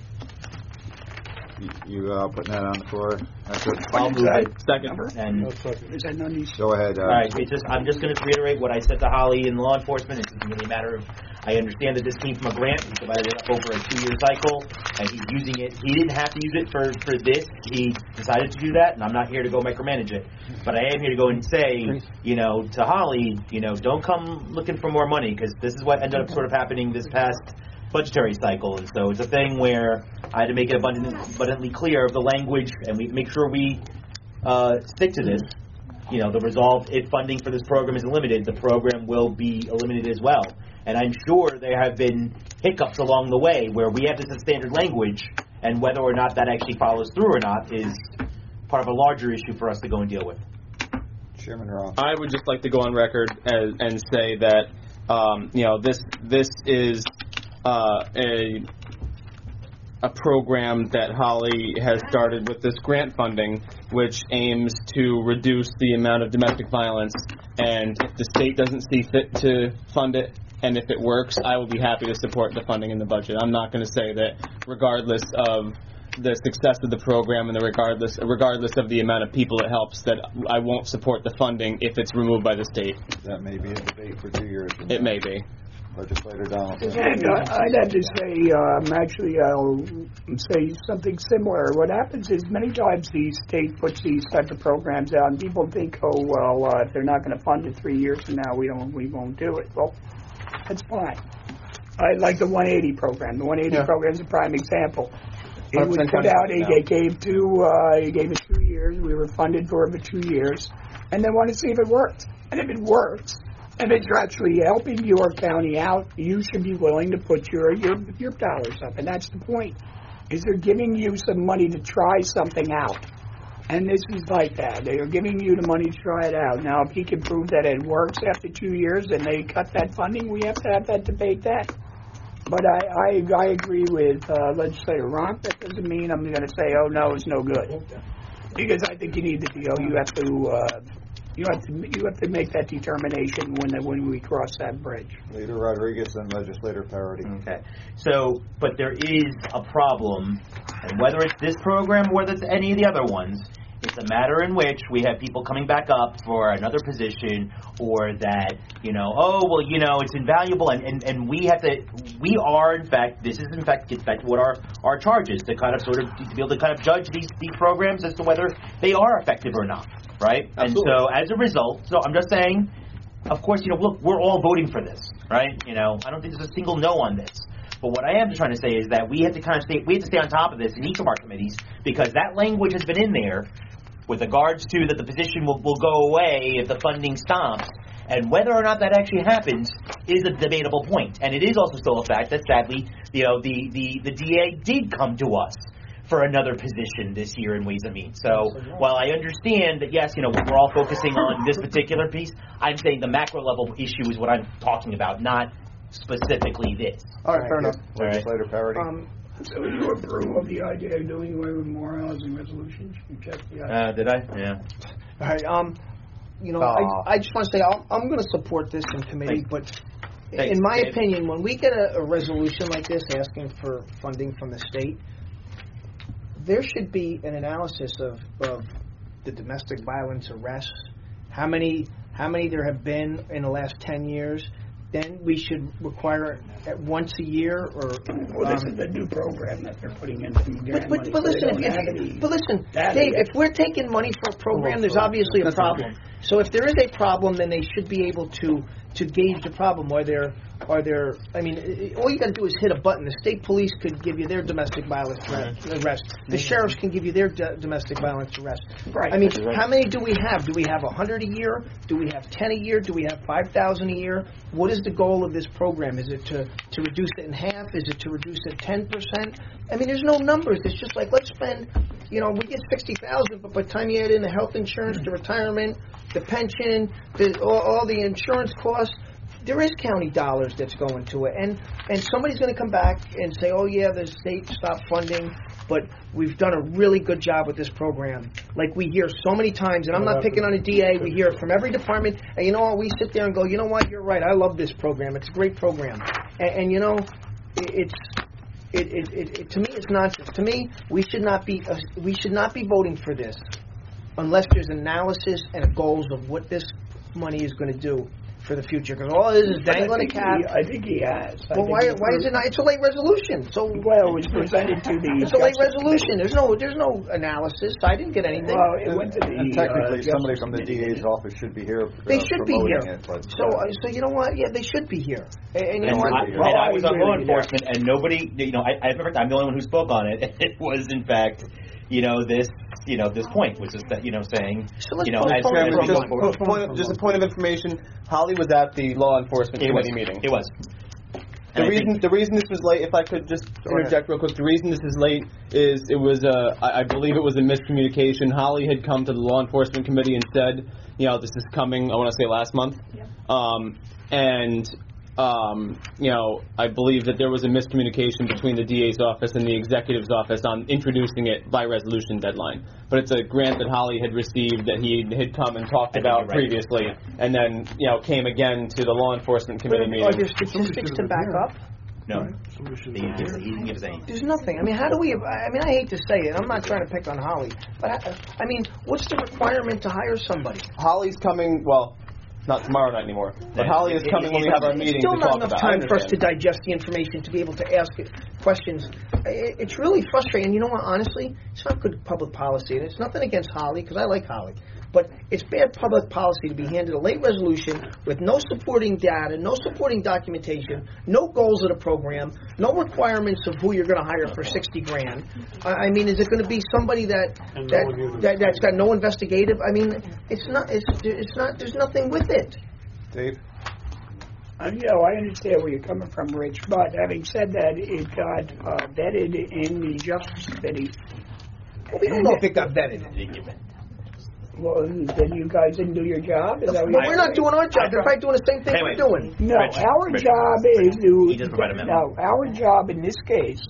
You, you uh, putting that on the floor? That's it. I'll move it. Second. And Is that none of these? Go ahead. Uh, all right, it's just I'm just going to reiterate what I said to Holly in law enforcement. It's really a matter of I understand that this came from a grant. He divided it up over a two-year cycle, and he's using it. He didn't have to use it for for this. He decided to do that, and I'm not here to go micromanage it. But I am here to go and say, you know, to Holly, you know, don't come looking for more money because this is what ended up sort of happening this past budgetary cycle, and so it's a thing where I had to make it abundant, abundantly clear of the language, and we make sure we uh, stick to this. You know, the resolve, if funding for this program is limited, the program will be eliminated as well. And I'm sure there have been hiccups along the way where we have this as standard language, and whether or not that actually follows through or not is part of a larger issue for us to go and deal with. Chairman Roth. I would just like to go on record and, and say that um, you know this this is uh, a a program that Holly has started with this grant funding, which aims to reduce the amount of domestic violence. And if the state doesn't see fit to fund it, and if it works, I will be happy to support the funding in the budget. I'm not going to say that regardless of the success of the program and the regardless regardless of the amount of people it helps, that I won't support the funding if it's removed by the state. That may be a debate for two years. It may be. Legislator Donaldson. And uh, I'd have to say, um, actually, I'll say something similar. What happens is many times the state puts these type of programs out, and people think, oh, well, uh, if they're not going to fund it three years from now, we don't, we won't do it. Well, that's fine. I like the one eighty program. The one eighty Yeah. program is a prime example. It was one hundred percent put out. They, now. they gave two. Uh, they gave it two years. We were funded for it for two years, and they want to see if it works. And if it works, if it's actually helping your county out, you should be willing to put your your your dollars up. And that's the point. Is they're giving you some money to try something out. And this is like that. They are giving you the money to try it out. Now, if he can prove that it works after two years and they cut that funding, we have to have that debate then. But I, I, I agree with uh, Legislator Ronk. That doesn't mean I'm going to say, oh, no, it's no good. Because I think you need to, you know, you have to, uh, you have to, you have to make that determination when the, when we cross that bridge. Leader Rodriguez and Legislator Parity. Okay. So, but there is a problem, and whether it's this program or whether it's any of the other ones, it's a matter in which we have people coming back up for another position, or that, you know, oh, well, you know, it's invaluable, and, and, and we have to, we are, in fact, this is, in fact, gets back to what our, our charge is, to kind of sort of, to be able to kind of judge these, these programs as to whether they are effective or not, right? Absolutely. And so, as a result, so I'm just saying, of course, you know, look, we're all voting for this, right? You know, I don't think there's a single no on this. But what I am trying to say is that we have to kind of stay, we have to stay on top of this in each of our committees, because that language has been in there with regards to that the position will, will go away if the funding stops. And whether or not that actually happens is a debatable point. And it is also still a fact that, sadly, you know, the, the, the D A did come to us for another position this year in Ways and Means. So while I understand that, yes, you know, we're all focusing on this particular piece, I'm saying the macro level issue is what I'm talking about, not specifically this. All right, fair enough. Legislator Parity. Um, so you approve of the idea of doing away with more housing resolutions? You check the Uh, did I? Yeah. All right. Um, you know, Aw. I, I just want to say I'm, I'm going to support this in committee, Thanks. but Thanks, in my Dave. opinion, when we get a, a resolution like this asking for funding from the state, there should be an analysis of, of the domestic violence arrests, how many how many there have been in the last ten years, then we should require it at once a year or. Well, this um, is the new program that they're putting in some But, grant but, money. but so they listen, don't if, have if, any but listen, data Dave, yet. if we're taking money for a program, there's obviously a problem. So if there is a problem, then they should be able to to gauge the problem. Are there, are there? I mean, i- all you got to do is hit a button. The state police could give you their domestic violence arrest. The sheriffs can give you their d- domestic violence arrest. Right. I mean, how many do we have? Do we have a hundred a year? Do we have ten a year? Do we have five thousand a year? What is the goal of this program? Is it to to reduce it in half? Is it to reduce it ten percent? I mean, there's no numbers. It's just like, let's spend, you know, we get sixty thousand, but by the time you add in the health insurance, the retirement, the pension, the, all, all the insurance costs, there is county dollars that's going to it. And and somebody's going to come back and say, oh, yeah, the state stopped funding, but we've done a really good job with this program. Like we hear so many times, and I'm not picking on a D A, we hear it from every department, and you know what, we sit there and go, you know what, you're right, I love this program. It's a great program. And, and you know, it, it's... It, it, it, it, to me, it's nonsense. To me, we should not be uh, we should not be voting for this unless there's analysis and goals of what this money is going to do for the future. Because all it is is But I dangling a think cat. he- I think he has. I Well, think why he why is it not? It's a late resolution. So well, it was presented to the. it's a late Justice resolution. There's no there's no analysis. I didn't get anything. Well, it went to the. And technically, uh, somebody Justice from the D Committee. A's office should be here. uh, They should be promoting here. it, but, So uh, uh, so you know what? Yeah, they should be here. And, and you And know what? I, and I was on law enforcement, and nobody, you know, I, I remember I'm the only one who spoke on it. It was, in fact, you know, this, you know, this point, which is that, you know, saying, you know, as, Chairman, as we just, go forward. po- point of- just a point of information. Holly was at the law enforcement It was. committee meeting. It was. The And I reason think- the reason this was late, if I could just interject real quick, the reason this is late is it was uh, I, I believe it was a miscommunication. Holly had come to the law enforcement committee and said, you know, this is coming. I want to say last month, um, and um, you know, I believe that there was a miscommunication between the D A's office and the executive's office on introducing it by resolution deadline. But it's a grant that Holly had received that he had come and talked I think about you're right. previously, and then you know came again to the law enforcement committee Are meeting. there statistics to back up? No. He didn't give, he didn't give us any. There's nothing. I mean, how do we? I mean, I hate to say it. I'm not trying to pick on Holly, but I, I mean, what's the requirement to hire somebody? Holly's coming. Well, not tomorrow night anymore. But Yeah. Holly is It- coming it- when we have our meeting Still to not talk enough about. I time for us to understand. digest the information to be able to ask it questions. I- It's really frustrating. You know what? Honestly, it's not good public policy, and it's nothing against Holly because I like Holly. But it's bad public policy to be handed a late resolution with no supporting data, no supporting documentation, no goals of the program, no requirements of who you're going to hire for sixty grand. I I mean, is it going to be somebody that And no one here that, to- that that's got no investigative? I mean, it's not. It's it's not. There's nothing with it. Dave? Uh, you know, I understand where you're coming from, Rich, but having said that, it got uh, vetted in the Justice Committee. Well, we don't know if it got vetted. Well, then you guys didn't do your job? Is that what Well, you're we're not saying? doing our job. They're probably doing the same thing Anyway. we're doing. No, Rich, our Rich. job is to. He doesn't provide a memo. No, our job in this case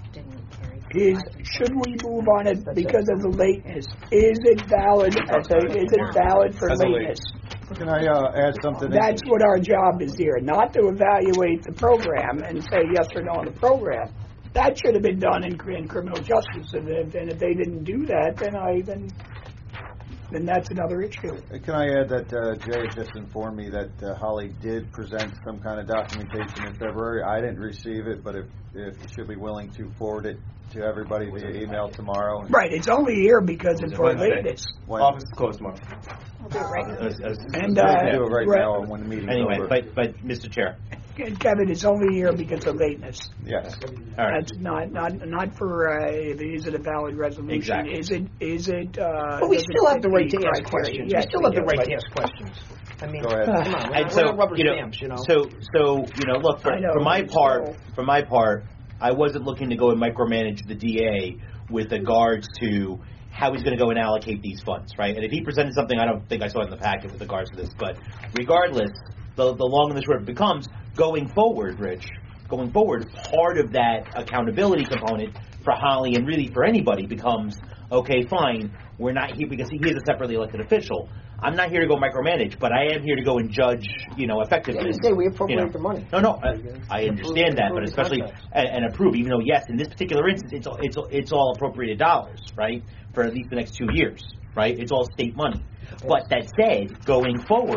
is should we move on it because of the lateness? Is it valid? I say, is it valid for As a late. lateness? Can I uh, add something? That's what our job is here, not to evaluate the program and say yes or no on the program. That should have been done in, in criminal justice, and if, and if they didn't do that, then I then then that's another issue. Can I add that uh, Jay had just informed me that uh, Holly did present some kind of documentation in February. I didn't receive it, but if, if you should be willing to forward it to everybody via email tomorrow. Right, it's only here because of for Wednesday? lateness. When, Office is closed tomorrow. I'll do it right now. As- as- And we uh, can do it right Re- now when the meeting's Anyway, over. but, but, Mister Chair, Kevin, it's only here because of lateness. Yes. all right. That's not not not for uh, is it a valid resolution? Exactly. Is it is it? Uh, But we does it still have the fit right to ask criteria? questions. Yes, We still have the do, right but- to ask questions. I mean, Go ahead. come on, we're, And we're so, not rubber you know, stamps, you know. so, so, you know, look, for, I know, for my but part, still. for my part, I wasn't looking to go and micromanage the D A with regards to how he's going to go and allocate these funds, right? And if he presented something, I don't think I saw it in the packet with regards to this, but regardless, the, the long and the short of it becomes, going forward, Rich, going forward, part of that accountability component for Holly and really for anybody becomes, okay, fine, we're not here because he is a separately elected official. I'm not here to go micromanage, but I am here to go and judge, you know, effectiveness. Yeah, you say we appropriate you know. the money. No, no, I, I understand that, but Approve the especially contracts. and, and approve. Even though, yes, in this particular instance, it's all, it's all- it's all appropriated dollars, right, for at least the next two years, right? It's all state money. But that said, going forward,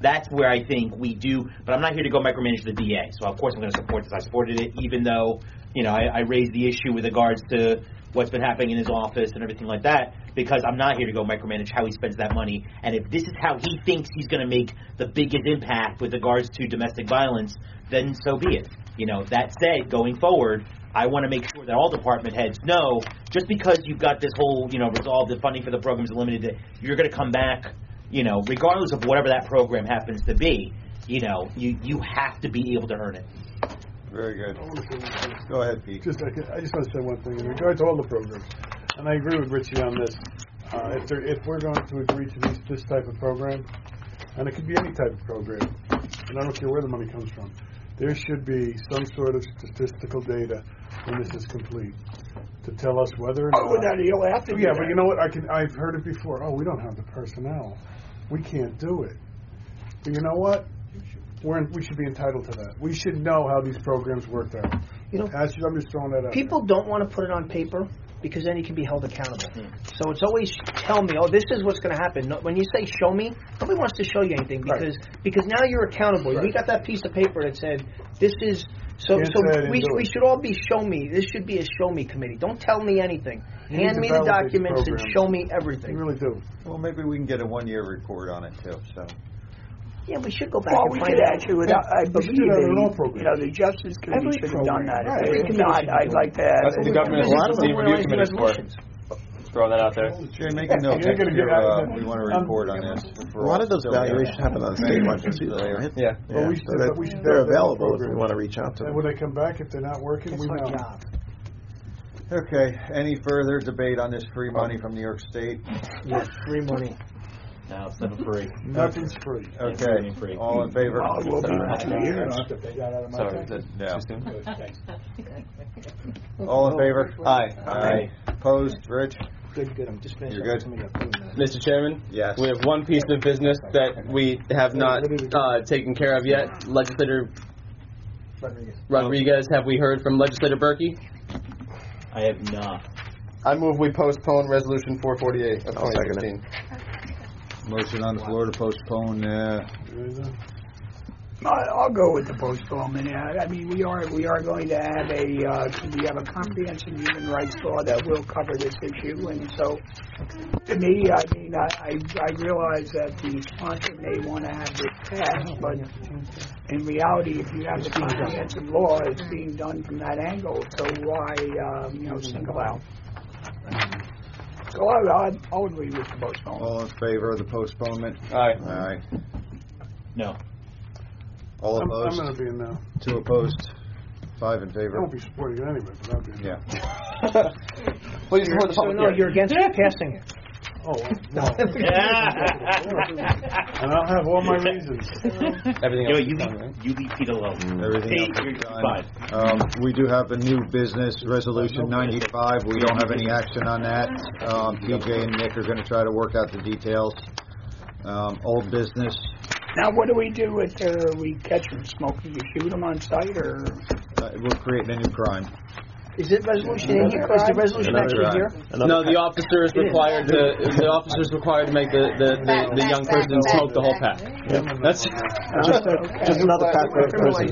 that's where I think we do, but I'm not here to go micromanage the D A. So of course I'm going to support this. I supported it, even though, you know, I, I raised the issue with regards to what's been happening in his office and everything like that, because I'm not here to go micromanage how he spends that money. And if this is how he thinks he's going to make the biggest impact with regards to domestic violence, then so be it. You know, that said, going forward, I want to make sure that all department heads know, just because you've got this whole, you know, resolve the funding for the program is limited, you're going to come back, you know, regardless of whatever that program happens to be, you know, you, you have to be able to earn it. Very good. Go ahead, Pete. Just, I I just want to say one thing in regard to all the programs, and I agree with Richie on this. Uh, if, there, if we're going to agree to these, this type of program, and it could be any type of program, and I don't care where the money comes from, there should be some sort of statistical data when this is complete to tell us whether or not. Oh, that you'll have to. Yeah, but you know what? I can. I've heard it before. Oh, we don't have the personnel. We can't do it. But you know what? We're in, we should be entitled to that. We should know how these programs worked out. You know, I should, I'm just throwing that out. People don't want to put it on paper because then you can be held accountable. So it's always tell me, oh, this is what's going to happen. No, when you say show me, nobody wants to show you anything because right. because now you're accountable. Right. We got that piece of paper that said this is so. Can't so we we should all be show me. This should be a show me committee. Don't tell me anything. You Hand me the documents and show me everything. You really do. Well, maybe we can get a one-year report on it too. So. Yeah, we should go back well, and we find could out. actually, without, I believe, do that in all the, programs. you know, the Justice Committee Every should have done that. Right. If not, I'd like to have. That's what the government emergency review committee is for. Throw that out there. Jay, make a note. You're gonna get uh, out we want to report on this. A lot of those evaluations happen on the state level too, though, right? Yeah. yeah. Well, we so should- that- we should they're have that available if we program. want to reach out to And them. when they come back, if they're not working, It's we our know. job. Okay. Any further debate on this free money from New York State? Yeah, free money. No, it's never free. Nothing's free. Okay. Free. All in favor? Oh, we'll be back here. Sorry, is that Yeah. too soon? All in favor? Aye. Aye. Opposed? Rich? Good, good. I'm just finishing. You're good? Somebody got food now. Mister Chairman? Yes. We have one piece of business that we have not uh, taken care of yet. Legislator Rodriguez, have we heard from Legislator Berkey? I have not. I move we postpone Resolution four forty-eight of twenty sixteen. Motion on the floor to postpone. Uh, I- I'll go with the postponement. I I mean, we are we are going to have a uh, we have a comprehensive human rights law that will cover this issue, and so to me, I mean, I I, I realize that the sponsor may want to have this passed, but in reality, if you have the comprehensive law, it's being done from that angle. So why um, you know single out? So I I I'll agree with the postponement. all in favor of the postponement? Aye. Aye. No. All I'm, I'm opposed? going to be in now. Two opposed? Five in I favor? won't be supporting it anyway, but I'll be in. Yeah. Please support the So public no, hearing. you're against passing it. Oh, well. And I'll have all my reasons. Everything Yo, else you is done, leave, right? you leave Pete alone. Everything Hey, else is you're done. fine. Um, we do have a new business, Resolution ninety-five. We don't have any action on that. Um, P J and Nick are going to try to work out the details. Um, old business, Now, what do we do if uh, we catch them smoking? You shoot them on sight, or uh, we're creating a new crime. Is it resolution in here? Is the resolution Another actually crime. here? No, the officer is required to. The officer is required to make the, the, the, the young person smoke the whole pack. That's Just, just another pack of prison.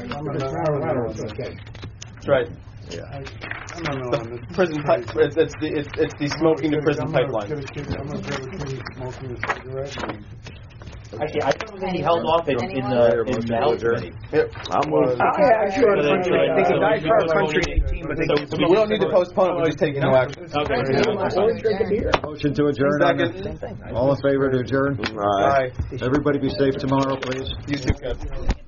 that's right. Yeah. I don't know. on this. Prison pipe. It's, it's the it's, it's the smoking to prison I'm gonna pipeline. get a kid- I'm going to get a kid smoking a cigarette. and- Actually, I thought it was going to be held off in, in the, in the health committee. I'm with. I actually country. I think it's I for country eighteen, but they We don't need to postpone it. We're just taking no action. Okay. always drink a beer. Motion to adjourn on Second. the, all in favor to adjourn? Aye. Everybody be safe tomorrow, please. You too, Kev.